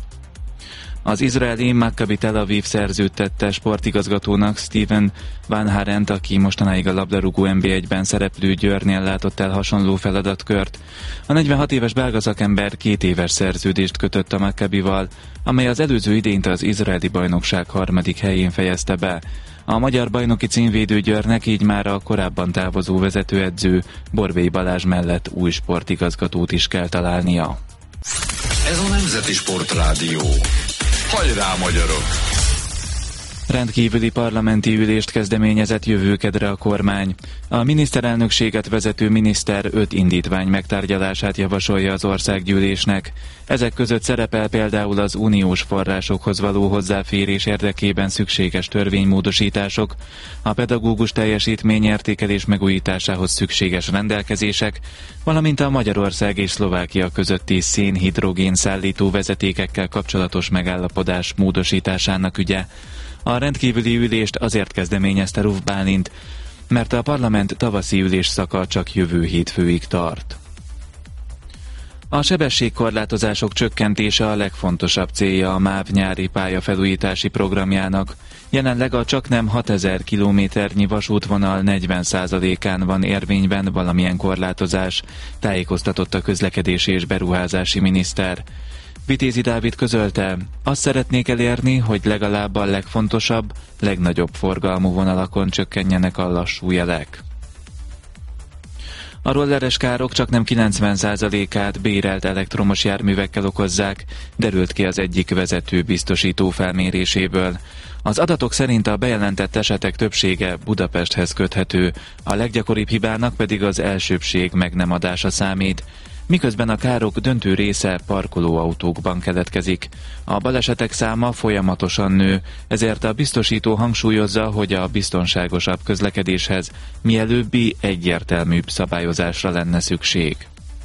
Az izraeli Maccabi Tel Aviv szerződtette sportigazgatónak Steven Van Harent, aki mostanáig a labdarúgó en bé egyben szereplő Győrnél látott el hasonló feladatkört. A negyvenhat éves belga szakember két éves szerződést kötött a Maccabival, amely az előző idényt az izraeli bajnokság harmadik helyén fejezte be. A magyar bajnoki címvédő Győrnek így már a korábban távozó vezetőedző Borbély Balázs mellett új sportigazgatót is kell találnia. Ez a Nemzeti Sportrádió. Hajrá, magyarok! Rendkívüli parlamenti ülést kezdeményezett jövő kedre a kormány. A miniszterelnökséget vezető miniszter öt indítvány megtárgyalását javasolja az országgyűlésnek. Ezek között szerepel például az uniós forrásokhoz való hozzáférés érdekében szükséges törvénymódosítások, a pedagógus teljesítményértékelés megújításához szükséges rendelkezések, valamint a Magyarország és Szlovákia közötti szénhidrogén szállító vezetékekkel kapcsolatos megállapodás módosításának ügye. A rendkívüli ülést azért kezdeményezte Ruf Bálint, mert a parlament tavaszi ülésszaka csak jövő hétfőig tart. A sebességkorlátozások csökkentése a legfontosabb célja a MÁV nyári pályafelújítási programjának. Jelenleg a csaknem hatezer kilométernyi vasútvonal negyven százalékán van érvényben valamilyen korlátozás, tájékoztatott a közlekedési és beruházási miniszter. Vitézi Dávid közölte, azt szeretnék elérni, hogy legalább a legfontosabb, legnagyobb forgalmú vonalakon csökkenjenek a lassú jelek. A rolleres károk csak nem kilencven százalékát bérelt elektromos járművekkel okozzák, derült ki az egyik vezető biztosító felméréséből. Az adatok szerint a bejelentett esetek többsége Budapesthez köthető, a leggyakoribb hibának pedig az elsőbbség meg nem adása számít, miközben a károk döntő része parkolóautókban keletkezik. A balesetek száma folyamatosan nő, ezért a biztosító hangsúlyozza, hogy a biztonságosabb közlekedéshez mielőbbi egyértelműbb szabályozásra lenne szükség.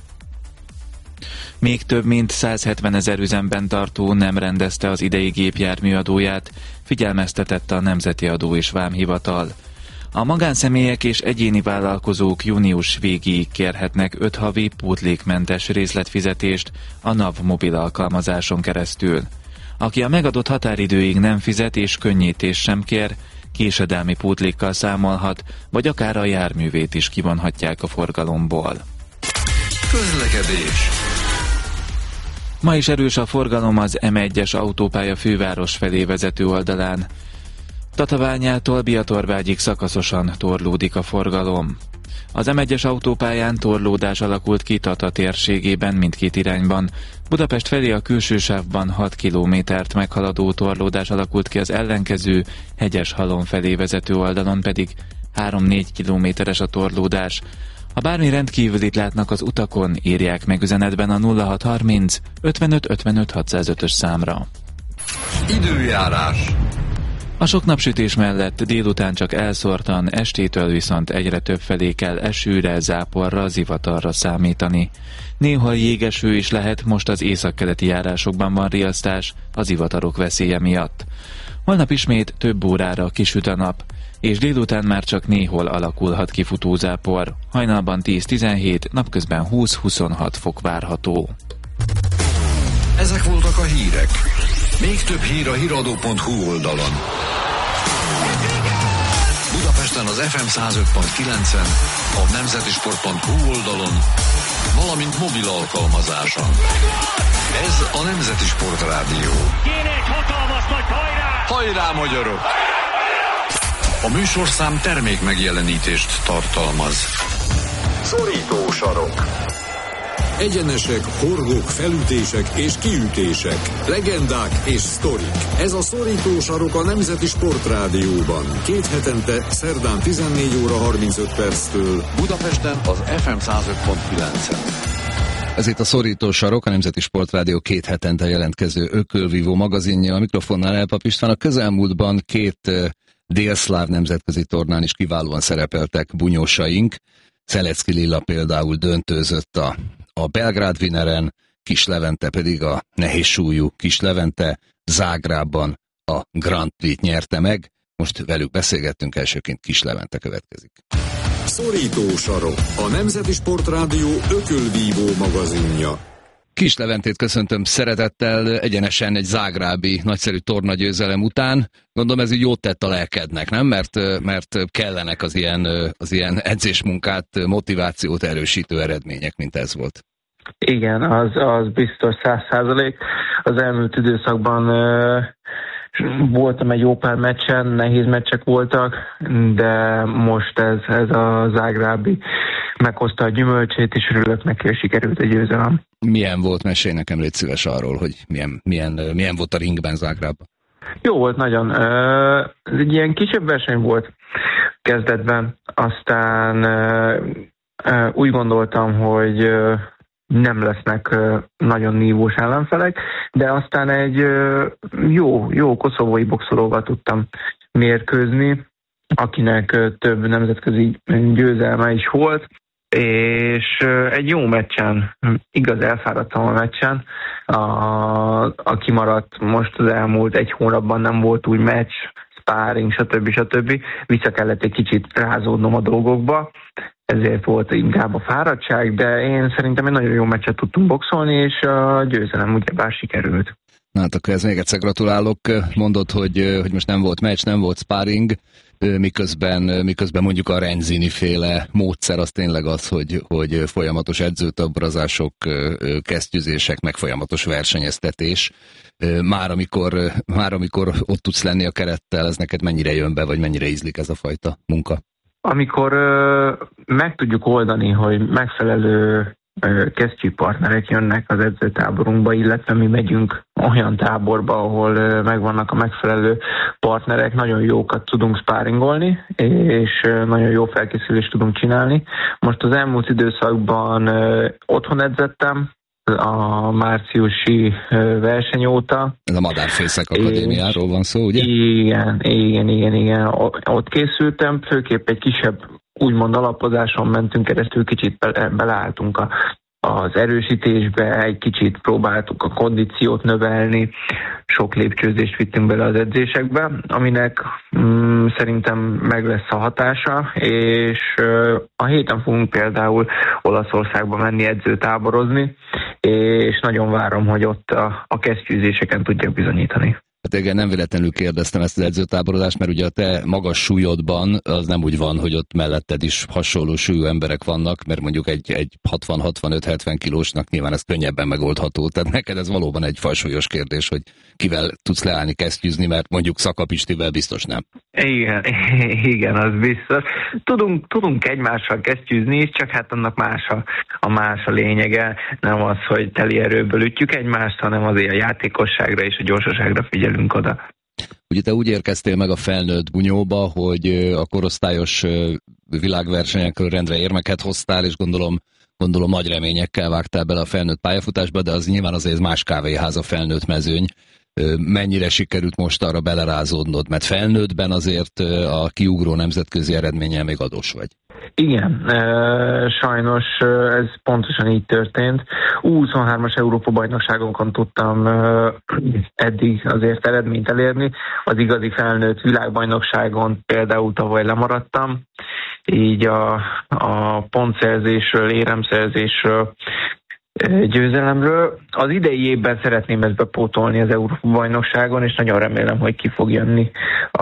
Még több mint százhetven ezer üzemben tartó nem rendezte az idei gépjármű adóját, figyelmeztetett a Nemzeti Adó és Vámhivatal. A magánszemélyek és egyéni vállalkozók június végéig kérhetnek öt havi pótlékmentes részletfizetést a NAV mobil alkalmazáson keresztül. Aki a megadott határidőig nem fizet és könnyítés sem kér, késedelmi pótlékkal számolhat, vagy akár a járművét is kivonhatják a forgalomból. Közlekedés. Ma is erős a forgalom az em egyes autópálya főváros felé vezető oldalán. Tatabányától Biatorvágyig szakaszosan torlódik a forgalom. Az em egyes autópályán torlódás alakult ki Tata térségében mindkét irányban. Budapest felé a külső sávban hat kilométert meghaladó torlódás alakult ki, az ellenkező Hegyeshalom felé vezető oldalon pedig három-négy kilométeres a torlódás. Ha bármi rendkívülit látnak az utakon, írják meg üzenetben a nulla hat harminc ötvenöt ötvenöt hatszázötös számra. Időjárás. A sok napsütés mellett délután csak elszórtan, estétől viszont egyre több felé kell esőre, záporra, zivatarra számítani. Néhol jégeső is lehet, most az északkeleti járásokban van riasztás a zivatarok veszélye miatt. Holnap ismét több órára kisüt a nap. és délután már csak néhol alakulhat ki futózápor. Hajnalban tíz-tizenhét, napközben húsz-huszonhat fok várható. Ezek voltak a hírek. Még több hír a híradó pont hu oldalon. Budapesten az ef em száz öt pont kilencen, a nemzeti sport pont hu oldalon, valamint mobil alkalmazáson. Ez a Nemzeti Sport Rádió. Kéne egy hatalmas nagy hajrá! Hajrá, magyarok! A műsorszám termék megjelenítést tartalmaz. Szorító sarok. Egyenesek, horgok, felütések és kiütések, legendák és sztorik. Ez a Szorító sarok a Nemzeti Sport Rádióban. Két hetente, szerdán tizennégy óra harmincöt perctől Budapesten az ef em száz öt pont kilencen. Ez itt a Szorító sarok, a Nemzeti Sport Rádió két hetente jelentkező ökölvívó magazinja. A mikrofonnál Elpap István. A közelmúltban két délszláv nemzetközi tornán is kiválóan szerepeltek bunyósaink. Szelecki Lilla például döntőzött a, a Belgrád Winneren, Kis Levente pedig a nehézsúlyú Kis Levente Zágrában a Grand Prix-t nyerte meg. Most velük beszélgettünk, elsőként Kis Levente következik. Szorító sarok, a Nemzeti Sport Rádió ökölvívó magazinja. Kis Leventét köszöntöm szeretettel, egyenesen egy zágrábi nagyszerű tornagyőzelem után. Gondolom ez így jót tett a lelkednek, nem? Mert, mert kellenek az ilyen, az ilyen edzésmunkát, motivációt erősítő eredmények, mint ez volt. Igen, az, az biztos száz százalék. Az elmúlt időszakban uh, voltam egy jó pár meccsen, nehéz meccsek voltak, de most ez, ez a zágrábi meghozta a gyümölcsét, és örülök neki, hogy sikerült a győzelem. Milyen volt? Mesélj nekem, légy szíves arról, hogy milyen, milyen, milyen volt a ringben Zágrában. Jó volt nagyon. Ez egy ilyen kisebb verseny volt kezdetben. Aztán úgy gondoltam, hogy nem lesznek nagyon nívós ellenfelek, de aztán egy jó, jó koszovói boxolóval tudtam mérkőzni, akinek több nemzetközi győzelme is volt, és egy jó meccsen, igaz elfáradtam a meccsen, a, a kimaradt most az elmúlt egy hónapban nem volt úgy meccs, sparring, stb. stb. Vissza kellett egy kicsit rázódnom a dolgokba, ezért volt inkább a fáradtság, de én szerintem egy nagyon jó meccset tudtunk boxolni, és a győzelem ugyebár sikerült. Na hát akkor ez még egyszer gratulálok. Mondod, hogy, hogy most nem volt meccs, nem volt sparring, miközben, miközben mondjuk a Renzini féle módszer az tényleg az, hogy, hogy folyamatos edzőtáborozások, kesztyűzések, meg folyamatos versenyeztetés. Már amikor, már amikor ott tudsz lenni a kerettel, ez neked mennyire jön be, vagy mennyire ízlik ez a fajta munka? Amikor ö, meg tudjuk oldani, hogy megfelelő kesztyűpartnerek jönnek az edzőtáborunkba, illetve mi megyünk olyan táborba, ahol megvannak a megfelelő partnerek, nagyon jókat tudunk sparingolni, és nagyon jó felkészülést tudunk csinálni. Most az elmúlt időszakban otthon edzettem, a márciusi verseny óta. Ez a Madárfészek Akadémiáról van szó, ugye? Igen, igen, igen, igen. Ott készültem, főképp egy kisebb úgymond alapozáson mentünk keresztül, kicsit bele, beleálltunk a, az erősítésbe, egy kicsit próbáltuk a kondíciót növelni, sok lépcsőzést vittünk bele az edzésekbe, aminek mm, szerintem meg lesz a hatása, és uh, a héten fogunk például Olaszországba menni edzőtáborozni, és nagyon várom, hogy ott a, a kesztyűzéseken tudjak bizonyítani. Hát igen, nem véletlenül kérdeztem ezt az edzőtáborozást, mert ugye a te magas súlyodban az nem úgy van, hogy ott melletted is hasonló súlyú emberek vannak, mert mondjuk egy, egy hatvan-hatvanöt-hetven kilósnak nyilván ez könnyebben megoldható. Tehát neked ez valóban egy fajsúlyos kérdés, hogy kivel tudsz leállni kesztyűzni, mert mondjuk Szakapistivel biztos nem. Igen, igen, az biztos. Tudunk, tudunk egymással kesztyűzni is, csak hát annak más a, a más a lényege. Nem az, hogy teli erőből ütjük egymást, hanem azért a játékosságra és a gyorsaságra figyelünk oda. Ugye te úgy érkeztél meg a felnőtt bunyóba, hogy a korosztályos világversenyekről rendre érmeket hoztál, és gondolom, gondolom nagy reményekkel vágtál bele a felnőtt pályafutásba, de az nyilván azért más kávéház a felnőtt mezőny. Mennyire sikerült most arra belerázódnod? Mert felnőttben azért a kiugró nemzetközi eredménnyel még adós vagy. Igen, sajnos ez pontosan így történt. U huszonhármas Európa-bajnokságokon tudtam eddig azért eredményt elérni. Az igazi felnőtt világbajnokságon például tavaly lemaradtam, így a, a pontszerzésről, éremszerzésről, győzelemről. Az idei évben szeretném ezt bepótolni az Európa-bajnokságon, és nagyon remélem, hogy ki fog jönni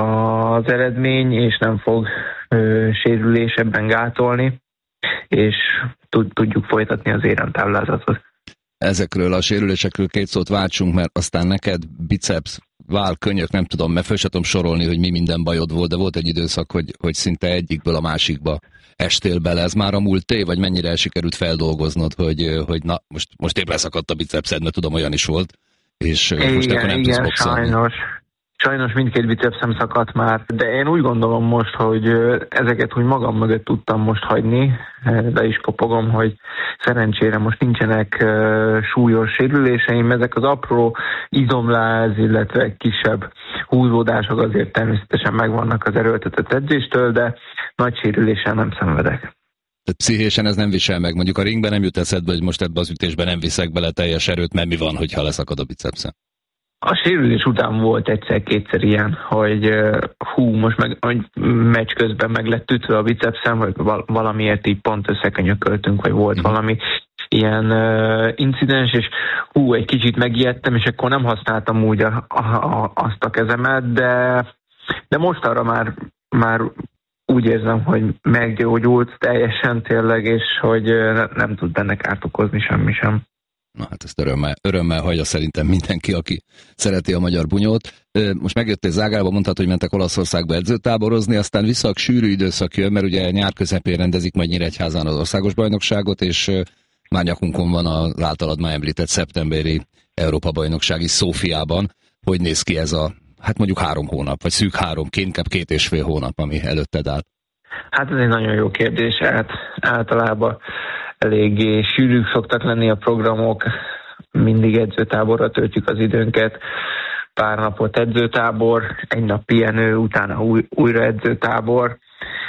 az eredmény, és nem fog ö, sérülés ebben gátolni, és tud, tudjuk folytatni az éremtáblázatot. Ezekről a sérülésekről két szót váltsunk, mert aztán neked biceps, váll, könyök, nem tudom, mert föl sem tudom sorolni, hogy mi minden bajod volt, de volt egy időszak, hogy, hogy szinte egyikből a másikba estél bele. Ez már a múlté, vagy mennyire sikerült feldolgoznod, hogy, hogy na, most, most épp leszakadt a bicepszed, mert tudom, olyan is volt, és igen, most akkor nem igen, tudsz boxolni. Sajnos. Sajnos mindkét bicepszem szakadt már, de én úgy gondolom most, hogy ezeket úgy magam mögött tudtam most hagyni, de is kopogom, hogy szerencsére most nincsenek súlyos sérüléseim, ezek az apró izomláz, illetve kisebb húzódások azért természetesen megvannak az erőltetett edzéstől, de nagy sérüléssel nem szenvedek. Tehát pszichésen ez nem visel meg, mondjuk a ringben nem jut eszedbe, hogy most ebbe az ütésben nem viszek bele teljes erőt, mert mi van, hogyha leszakad a bicepszem? A sérülés után volt egyszer-kétszer ilyen, hogy hú, most meg hogy meccs közben meg lett ütve a bicepszem, hogy valamiért így pont összekönyököltünk, vagy volt valami ilyen uh, incidens, és hú, egy kicsit megijedtem, és akkor nem használtam úgy a, a, a, azt a kezemet, de, de most arra már, már úgy érzem, hogy meggyógyult teljesen tényleg, és hogy ne, nem tud benne kárt okozni semmi sem. Na hát ezt örömmel, örömmel hagyja szerintem mindenki, aki szereti a magyar bunyót. Most megjöttél Zágrába, mondtad, hogy mentek Olaszországba edzőtáborozni, aztán vissza a sűrű időszak jön, mert ugye nyár közepén rendezik majd Nyíregyházán az országos bajnokságot, és már nyakunkon van az általad már említett szeptemberi Európa-bajnokság is Szófiában. Hogy néz ki ez a, hát mondjuk három hónap, vagy szűk három, inkább két és fél hónap, ami előtted áll? Hát ez egy nagyon jó kérdés, hát általában eléggé sűrűk szoktak lenni a programok, mindig edzőtáborra töltjük az időnket, pár napot edzőtábor, egy nap pihenő, utána új, újra edzőtábor.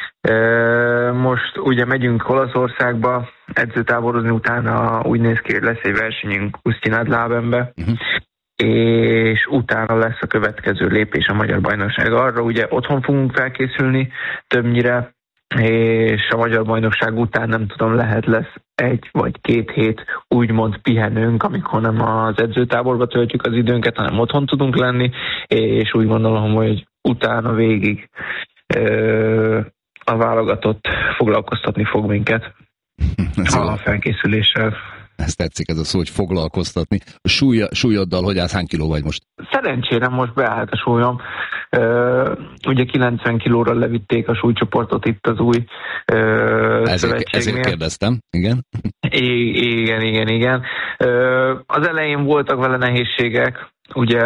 Most ugye megyünk Olaszországba edzőtáborozni, utána úgy néz ki, hogy lesz egy versenyünk Úsztyi-Nadlábenbe, uh-huh. és utána lesz a következő lépés a Magyar Bajnokság. Arra ugye otthon fogunk felkészülni többnyire, és a Magyar Bajnokság után nem tudom, lehet lesz egy vagy két hét úgymond pihenőnk, amikor nem az edzőtáborba töltjük az időnket, hanem otthon tudunk lenni, és úgy gondolom, hogy utána végig ö, a válogatott foglalkoztatni fog minket a felkészüléssel. Ez tetszik, ez a szó, hogy foglalkoztatni. A súly, súlyoddal hogy állsz, hány kiló vagy most? Szerencsére most beállt a súlyom. Uh, ugye kilencven kilóra levitték a súlycsoportot itt az új uh, ezért, ezért kérdeztem, igen? I- igen, igen, igen. Uh, az elején voltak vele nehézségek, ugye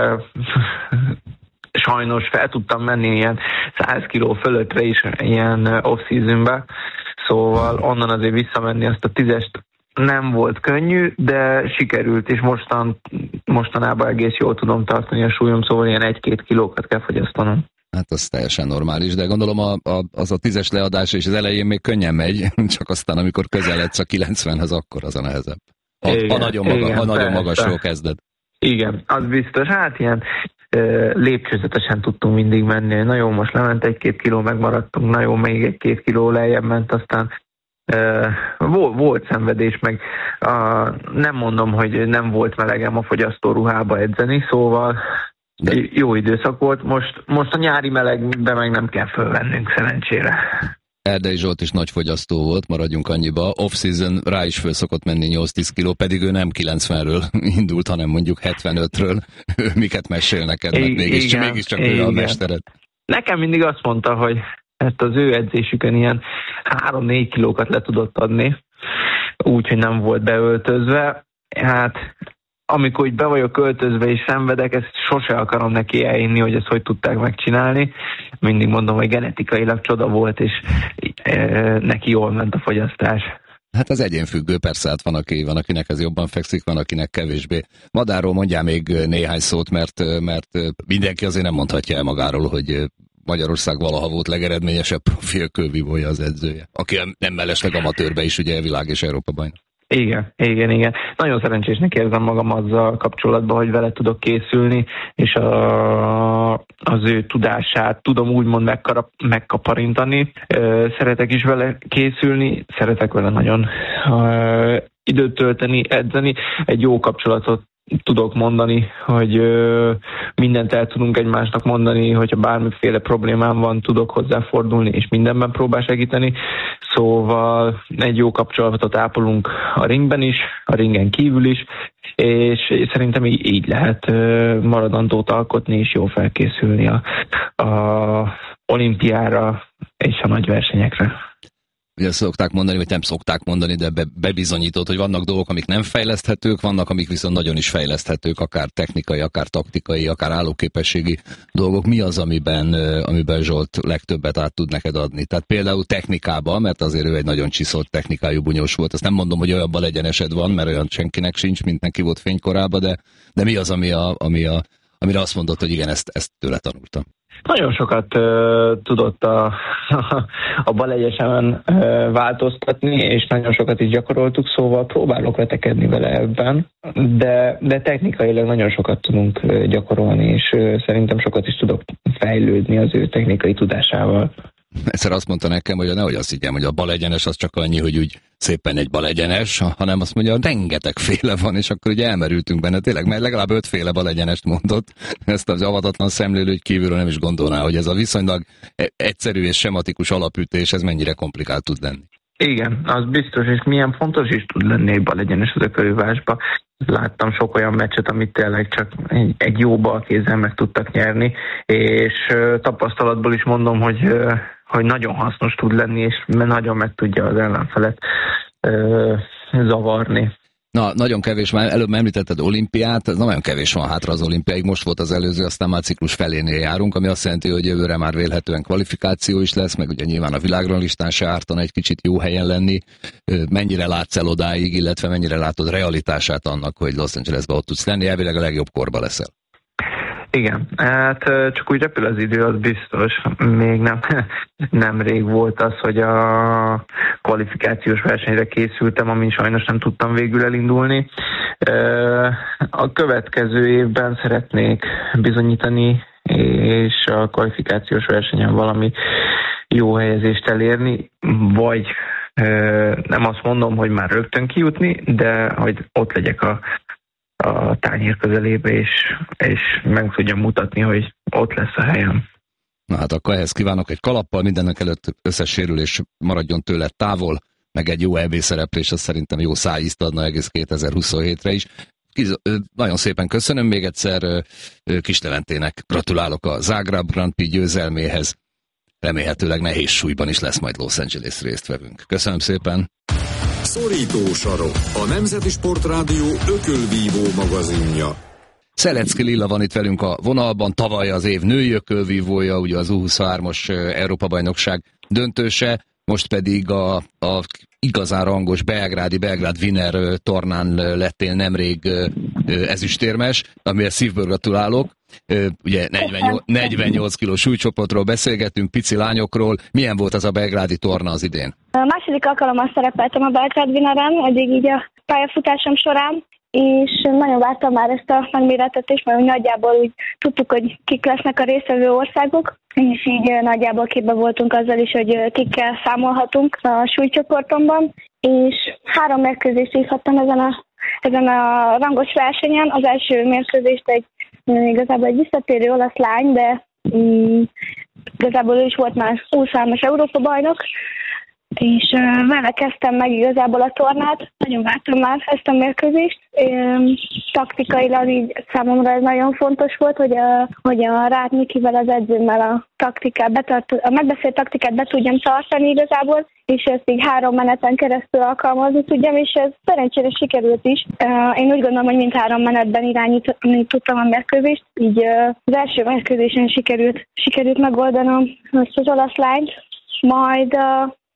sajnos fel tudtam menni ilyen száz kiló fölöttre is ilyen off-seasonbe, szóval onnan azért visszamenni azt a tízest nem volt könnyű, de sikerült, és mostan, mostanában egész jól tudom tartani a súlyom, szóval ilyen egy-két kilókat kell fogyasztanom. Hát az teljesen normális, de gondolom a, a, az a tízes leadás és az elején még könnyen megy, csak aztán amikor közeledsz a kilencvenhez, akkor az a nehezebb. Ha, igen, ha nagyon, maga, igen, ha nagyon magasról kezded. Igen, az biztos. Hát ilyen uh, lépcsőzetesen tudtunk mindig menni. Na jó, most lement egy-két kiló, megmaradtunk, na jó, még egy-két kiló lejjebb ment, aztán Uh, volt, volt szenvedés, meg uh, nem mondom, hogy nem volt melegem a fogyasztóruhába edzeni, szóval de jó időszak volt. Most, most a nyári melegbe meg nem kell fölvennünk, szerencsére. Erdei Zsolt is nagy fogyasztó volt, maradjunk annyiba. Off-season rá is föl szokott menni nyolc-tíz kiló, pedig ő nem kilencvenről indult, hanem mondjuk hetvenötről. Miket mesél neked, meg mégis, mégiscsak ő a mestered. Nekem mindig azt mondta, hogy ezt az ő edzésükön ilyen három-négy kilókat le tudott adni, úgyhogy nem volt beöltözve. Hát amikor úgy be vagyok öltözve és szenvedek, ezt sose akarom neki elhinni, hogy ezt hogy tudták megcsinálni. Mindig mondom, hogy genetikailag csoda volt, és e, neki jól ment a fogyasztás. Hát az egyénfüggő, persze, hát van, aki, van, akinek ez jobban fekszik, van, akinek kevésbé. Madárról mondjál még néhány szót, mert, mert mindenki azért nem mondhatja el magáról, hogy Magyarország valaha volt legeredményesebb profilkővívója az edzője, aki nem mellesleg amatőrbe is ugye világ és Európa bajnok. Igen, igen, igen. Nagyon szerencsésnek érzem magam azzal kapcsolatban, hogy vele tudok készülni, és a, az ő tudását tudom úgymond megkarap, megkaparintani. Szeretek is vele készülni, szeretek vele nagyon időt tölteni, edzeni. Egy jó kapcsolatot tudok mondani, hogy ö, mindent el tudunk egymásnak mondani, hogyha bármiféle problémám van, tudok hozzáfordulni, és mindenben próbál segíteni. Szóval egy jó kapcsolatot ápolunk a ringben is, a ringen kívül is, és szerintem így, így lehet ö, maradandót alkotni, és jól felkészülni a, a olimpiára és a nagy versenyekre. Ugye szokták mondani, vagy nem szokták mondani, de be, bebizonyított, hogy vannak dolgok, amik nem fejleszthetők, vannak, amik viszont nagyon is fejleszthetők, akár technikai, akár taktikai, akár állóképességi dolgok. Mi az, amiben, amiben Zsolt legtöbbet át tud neked adni? Tehát például technikában, mert azért ő egy nagyon csiszolt technikájú bunyós volt. Azt nem mondom, hogy olyan balegyenesed van, mert olyan senkinek sincs, mint neki volt fénykorában, de, de mi az, ami a, ami a, amire azt mondott, hogy igen, ezt, ezt tőle tanultam? Nagyon sokat uh, tudott a, a, a balegyesemen uh, változtatni, és nagyon sokat is gyakoroltuk, szóval próbálok vetekedni vele ebben, de, de technikailag nagyon sokat tudunk uh, gyakorolni, és uh, szerintem sokat is tudok fejlődni az ő technikai tudásával. Egyszer azt mondta nekem, hogy nehogy azt higgyem, hogy a balegyenes az csak annyi, hogy úgy szépen egy balegyenes, hanem azt mondja, rengeteg féle van, és akkor ugye elmerültünk benne, tényleg, mert legalább ötféle balegyenest mondott, ezt az avatatlan szemlélő, hogy kívülről nem is gondolná, hogy ez a viszonylag egyszerű és sematikus alapütés, ez mennyire komplikált tud lenni. Igen, az biztos, és milyen fontos is tud lenni egy balegyenes az ökölvívásba. Láttam sok olyan meccset, amit tényleg csak egy, egy jó balkézzel meg tudtak nyerni, és uh, tapasztalatból is mondom, hogy, uh, hogy nagyon hasznos tud lenni, és nagyon meg tudja az ellenfelet uh, zavarni. Na, nagyon kevés, már előbb említetted olimpiát, ez nagyon kevés van hátra az olimpiáig, most volt az előző, aztán már ciklus felénél járunk, ami azt jelenti, hogy jövőre már vélhetően kvalifikáció is lesz, meg ugye nyilván a világranglistán se ártana egy kicsit jó helyen lenni. Mennyire látsz el odáig, illetve mennyire látod realitását annak, hogy Los Angelesben ott tudsz lenni, elvileg a legjobb korba leszel? Igen, hát csak úgy repül az idő, az biztos. Még nem, nem rég volt az, hogy a kvalifikációs versenyre készültem, amin sajnos nem tudtam végül elindulni. A következő évben szeretnék bizonyítani, és a kvalifikációs versenyen valami jó helyezést elérni, vagy nem azt mondom, hogy már rögtön kijutni, de hogy ott legyek a a tányér közelébe, és, és meg tudjam mutatni, hogy ott lesz a helyem. Na hát akkor ehhez kívánok egy kalappal, mindennek előtt összes sérülés maradjon tőle távol, meg egy jó é bé szereplés, az szerintem jó szájízt adna egész kétezer-huszonhétre is. Kiz, nagyon szépen köszönöm még egyszer, Kis Leventének gratulálok a Zágráb Grand Prix győzelméhez. Remélhetőleg nehéz súlyban is lesz majd Los Angeles résztvevőnk. Köszönöm szépen! Szorító sarok, a Nemzeti Sportrádió ökölvívó magazinja. Szelecki Lilla van itt velünk a vonalban, tavaly az év női ökölvívója, ugye az U huszonhármas Európa-bajnokság döntőse, most pedig a, a igazán rangos belgrádi Belgrád Wiener tornán lettél nemrég ezüstérmes, amire szívből gratulálok. Ugye negyvennyolc, negyvennyolc kiló súlycsoportról beszélgetünk, pici lányokról. Milyen volt az a belgrádi torna az idén? A második alkalommal szerepeltem a Belgrád Wieneren, eddig így a pályafutásom során, és nagyon vártam már ezt a megmérettetést, mert nagyjából úgy tudtuk, hogy kik lesznek a résztvevő országok, és így nagyjából képben voltunk azzal is, hogy kikkel számolhatunk a súlycsoportomban, és három mérkőzést hívhattam ezen a, ezen a rangos versenyen. Az első mérkőzést egy igazából egy visszatérő olasz lány, de mm, igazából ő is volt már U huszonhármas Európa-bajnok, és uh, vele kezdtem meg igazából a tornát, nagyon vártam már ezt a mérkőzést. Um, taktikailag így számomra ez nagyon fontos volt, hogy a, hogy a Ráth Mikivel, az edzőmmel a taktikát betart, a megbeszélt taktikát be tudjam tartani igazából, és ezt így három meneten keresztül alkalmazni tudjam, és ez szerencsére sikerült is. Uh, én úgy gondolom, hogy mind három menetben irányítani tudtam a mérkőzést, így uh, az első mérkőzésen sikerült, sikerült megoldanom ezt az olasz lányt, majd uh,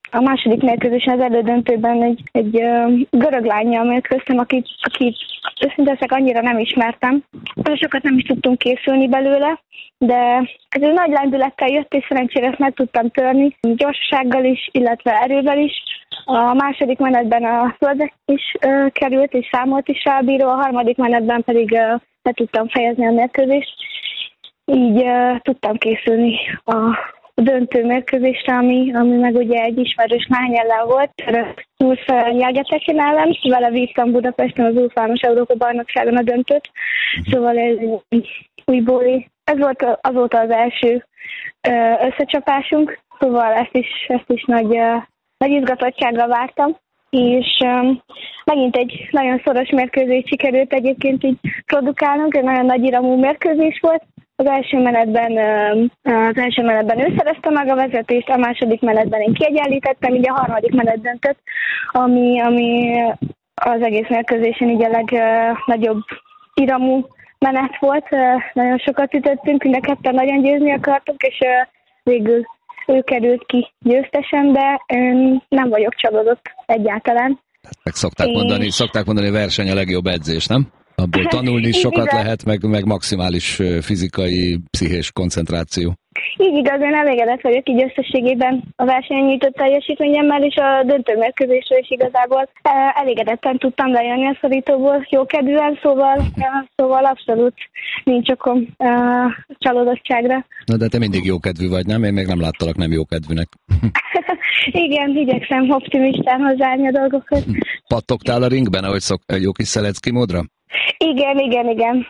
a második mérkőzésen az elődöntőben egy, egy uh, görög lánnyal mérkőztem, akit, akit őszintén annyira nem ismertem. Sokat nem is tudtunk készülni belőle, de ez egy nagy lendülettel jött, és szerencsére ezt meg tudtam törni, gyorsasággal is, illetve erővel is. A második menetben a földre is uh, került, és számolt is rá a bíró, a harmadik menetben pedig uh, le tudtam fejezni a mérkőzést. Így uh, tudtam készülni a a döntő mérkőzésre, ami, ami meg ugye egy ismerős lány ellen volt, Urfa Nyelgetekin ellen, vele vívtam Budapesten az Urfános Európa-bajnokságon a döntőt, szóval ez újból, ez volt azóta az első összecsapásunk, szóval ezt is, ezt is nagy, nagy izgatottsággal vártam, és um, megint egy nagyon szoros mérkőzést sikerült egyébként így produkálnunk, egy nagyon nagy iramú mérkőzés volt. Az első menetben, az első menetben ő szerezte meg a vezetést, a második menetben én kiegyenlítettem, így a harmadik menet döntött, ami, ami az egész mérkőzésen így a legnagyobb iramú menet volt. Nagyon sokat ütöttünk, mind a ketten nagyon győzni akartunk, és végül ő került ki győztesen, de nem vagyok csalódott egyáltalán. Meg szokták mondani, szokták mondani, verseny a legjobb edzés, nem? Abból tanulni sokat lehet, meg, meg maximális fizikai, pszichés koncentráció. Így igaz, én elégedett vagyok így összességében a versenyen nyújtott teljesítményemmel, és a döntőmérkőzésről is igazából elégedetten tudtam lejönni a szorítóból jókedvűen, szóval, szóval abszolút nincs okom uh, csalódottságra. Na de te mindig jókedvű vagy, nem? Én még nem láttalak nem jókedvűnek. Igen, igyekszem optimistán hozzáállni a dolgokhoz. Pattogtál a ringben, ahogy szok, jó kis Szelecki módra? Igen, igen, igen.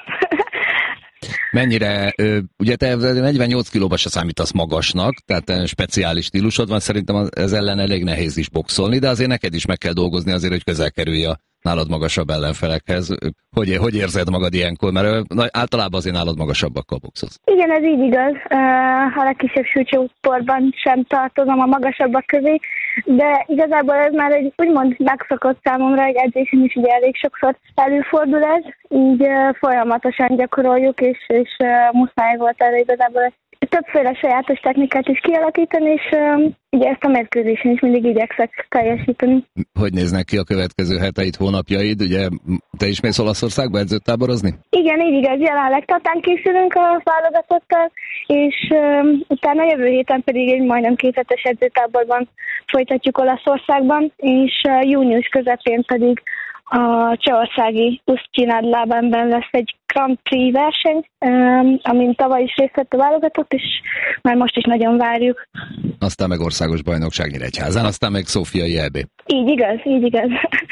Mennyire, ugye te negyvennyolc kilóba se számítasz magasnak, tehát speciális stílusod van, szerintem ez ellen elég nehéz is boxolni, de azért neked is meg kell dolgozni azért, hogy közel kerülj a nálad magasabb ellenfelekhez. Hogy, hogy érzed magad ilyenkor? Mert általában azért nálad magasabbakkal boxolsz. Igen, ez így igaz. A legkisebb súlycsoportban sem tartozom a magasabbak közé, de igazából ez már egy úgymond megszokott számomra, egy edzésen is ugye elég sokszor előfordul ez, így folyamatosan gyakoroljuk, és, és muszáj volt erre igazából többféle sajátos technikát is kialakítani, és uh, ugye ezt a mérkőzésen is mindig igyekszek teljesíteni. Hogy néznek ki a következő heteid, hónapjaid? Ugye te is mész Olaszországba edzőtáborozni? Igen, így igaz. Jelenleg Tatán készülünk a válogatottal, és uh, utána jövő héten pedig egy majdnem kéthetes edzőtáborban folytatjuk Olaszországban, és uh, június közepén pedig a csehországi Usztyinádlábánban lesz egy Grand Prix verseny, amin tavaly is részt vett a válogatott, és már most is nagyon várjuk. Aztán meg országos bajnokság Nyíregyházán, aztán meg Szófiai é bé. Így igaz, így igaz.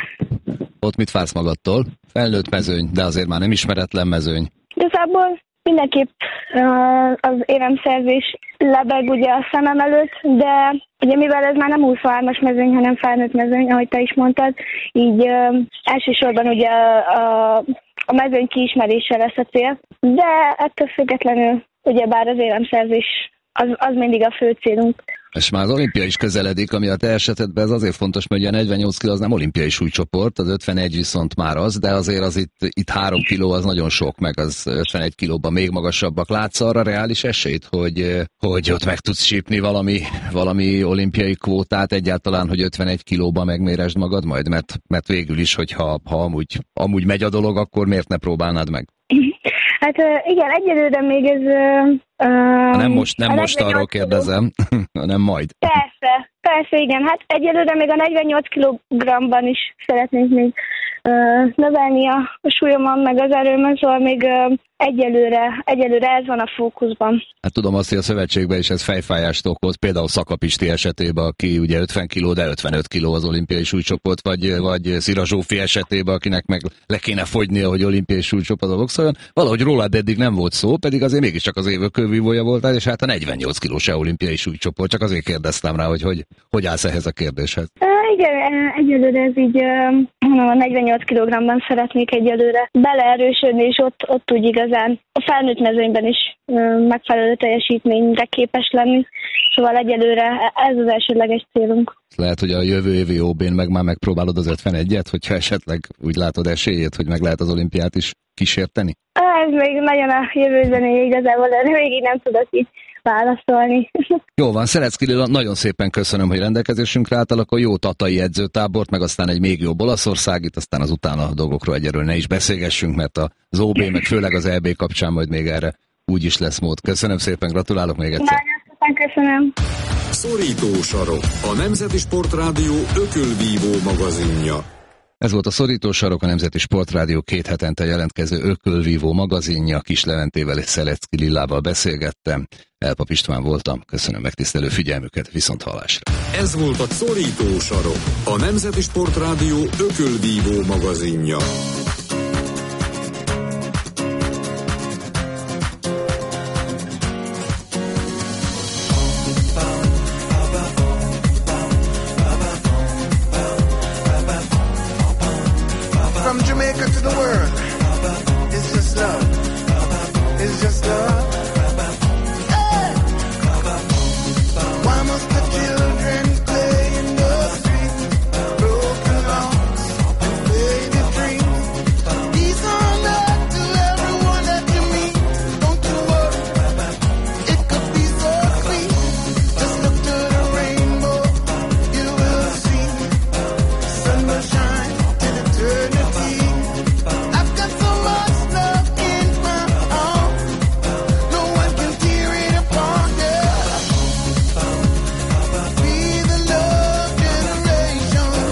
Ott mit vársz magadtól? Felnőtt mezőny, de azért már nem ismeretlen mezőny. Igazából mindenképp az éremszerzés lebeg ugye a szemem előtt, de ugye mivel ez már nem huszonhármas mezőny, hanem felnőtt mezőny, ahogy te is mondtad, így uh, elsősorban ugye a, a mezőny kiismerése lesz a cél, de ettől függetlenül ugyebár az éremszerzés az, az mindig a fő célunk. És már az olimpia is közeledik, ami a te esetedben ez azért fontos, mert ugye a negyvennyolc kiló az nem olimpiai súlycsoport, az ötvenegy viszont már az, de azért az itt, itt három kiló az nagyon sok, meg az ötvenegy kilóban még magasabbak. Látsz arra reális esélyt, hogy, hogy ott meg tudsz sípni valami, valami olimpiai kvótát egyáltalán, hogy ötvenegy kilóban megméresd magad majd? Mert, mert végül is, hogyha ha amúgy, amúgy megy a dolog, akkor miért ne próbálnád meg? Hát igen, egyelőre még ez... Uh, nem most, nem most arról kérdezem, hanem majd. Persze, persze, igen. Hát egyelőre még a negyvennyolc kilogramban is szeretnénk még uh, növelni a súlyomon, meg az erőmön, szóval még uh, egyelőre, egyelőre ez van a fókuszban. Hát tudom azt, hogy a szövetségben is ez fejfájást okoz, például Szaka Pisti esetében, aki ugye ötven kiló, de ötvenöt kiló az olimpiai súlycsoport, vagy, vagy Szira Zsófi esetében, akinek meg le kéne fogynia, hogy olimpiai súlycsoportban boxoljon. Valahogy rólad eddig nem volt szó, pedig azért mégiscsak az évek kővívója voltál, és hát a negyvennyolc kiló se olimpiai súlycsoport, csak azért kérdeztem rá, hogy hogy, hogy állsz ehhez a kérdéshez. Uh, igen, egyelőre ez így uh, a negyvennyolc kilogramban szeretnék egyelőre beleerősödni, és ott, ott úgy igazán a felnőtt mezőnyben is uh, megfelelő teljesítményre képes lenni, szóval egyelőre ez az elsődleges célunk. Lehet, hogy a jövő évi ó bén meg már megpróbálod az ötvenegyet, hogyha esetleg úgy látod esélyét, hogy meg lehet az olimpiát is kísérteni? Ez még nagyon a jövő zenéje igazából, de még így nem tudok így válaszolni. Jó van, Szelecki Lilla, nagyon szépen köszönöm, hogy rendelkezésünkre álltál, akkor jó tatai edzőtábort, meg aztán egy még jobb Olaszországit, aztán az utána a dolgokról egyelőre ne is beszélgessünk, mert az o bé, meg főleg az é bé kapcsán majd még erre úgy is lesz mód. Köszönöm szépen, gratulálok még egyszer. Nagyon szépen köszönöm. Szorító sarok, a Nemzeti Sportrádió ökölvívó magazinja. Ez volt a Szorító sarok, a Nemzeti Sportrádió két hetente jelentkező ökölvívó magazinja. Kis Leventével és Szelecki Lillával beszélgettem. Elpap István voltam. Köszönöm megtisztelő figyelmüket, viszont hallásra. Ez volt a Szorító sarok, a Nemzeti Sportrádió ökölvívó magazinja. From Jamaica to the world, it's just love, it's just love. Hey! Why must the children play in the street, broken hearts and faded dreams? These are not to everyone that you meet. Don't you worry, it could be so sweet. Just look to the rainbow, you will see. Sun will shine till eternity. I've got so much love in my heart, no one can tear it apart, yeah. Be the love generation.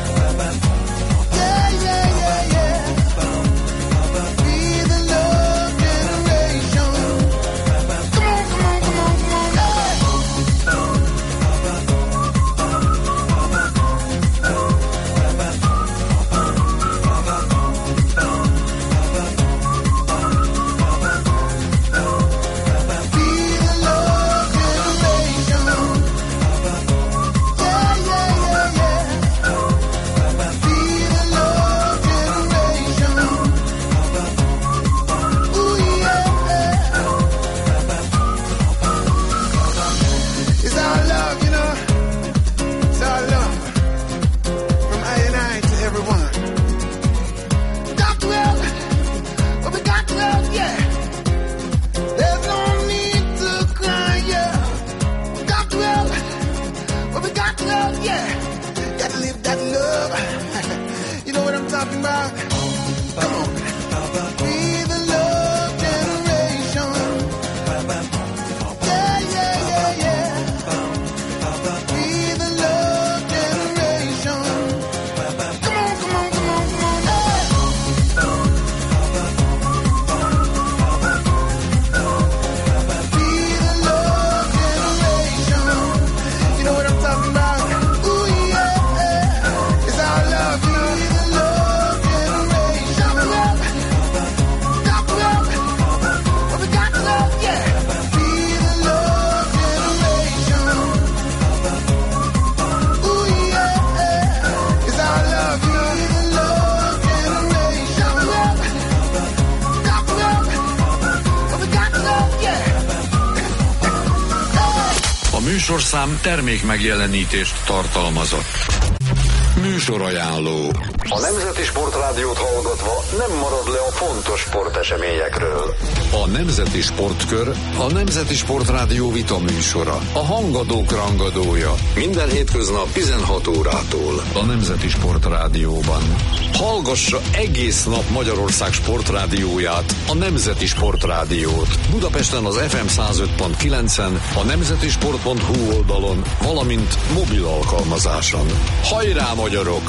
Yeah, yeah, yeah, yeah. Be the love generation. Come on, come on, come on, come on, hey. Be the love generation. Yeah, yeah, yeah, yeah. Be the love generation. Ooh, yeah. It's our love, you know. It's our love. From I and I to everyone. Got to help, but we got to help, yeah. There's no need to cry, yeah. Got to help, but we got to help, yeah. Got to live that love. You know what I'm talking about? Come on. Be the love generation. Yeah, yeah, yeah, yeah. Be the love generation. Come on, come on, come on, come on, hey. Be the love generation. You know what I'm talking about? Ooh, yeah. It's our love, you know. Be the love generation. Got to love, but we got to love, yeah. Be the love generation. Ooh, yeah. It's our love, you know. Be the love generation. Got to love, but we got to love, yeah. A műsorszám termék megjelenítést tartalmazott. Műsorajánló. A Nemzeti Sportrádiót hallgatva nem marad le a fontos sporteseményekről. A Nemzeti Sportkör a Nemzeti Sportrádió vita műsora. A hangadók rangadója. Minden hétköznap tizenhat órától. A Nemzeti Sportrádióban. Hallgassa egész nap Magyarország sportrádióját, a Nemzeti Sportrádiót. Budapesten az ef em száz öt pont kilencen, a nemzetisport pont hu oldalon, valamint mobil alkalmazáson. Hajrá, magyarok!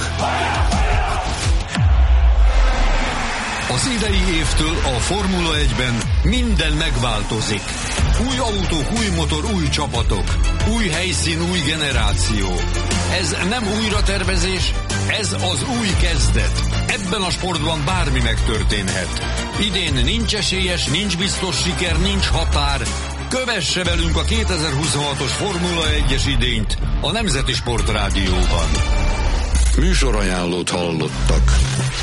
Az idei évtől a Formula egyben minden megváltozik. Új autók, új motor, új csapatok. Új helyszín, új generáció. Ez nem újratervezés, ez az új kezdet. Ebben a sportban bármi megtörténhet. Idén nincs esélyes, nincs biztos siker, nincs határ. Kövesse velünk a kétezer-huszonhatos Formula egyes idényt a Nemzeti Sportrádióban. Műsorajánlót hallottak.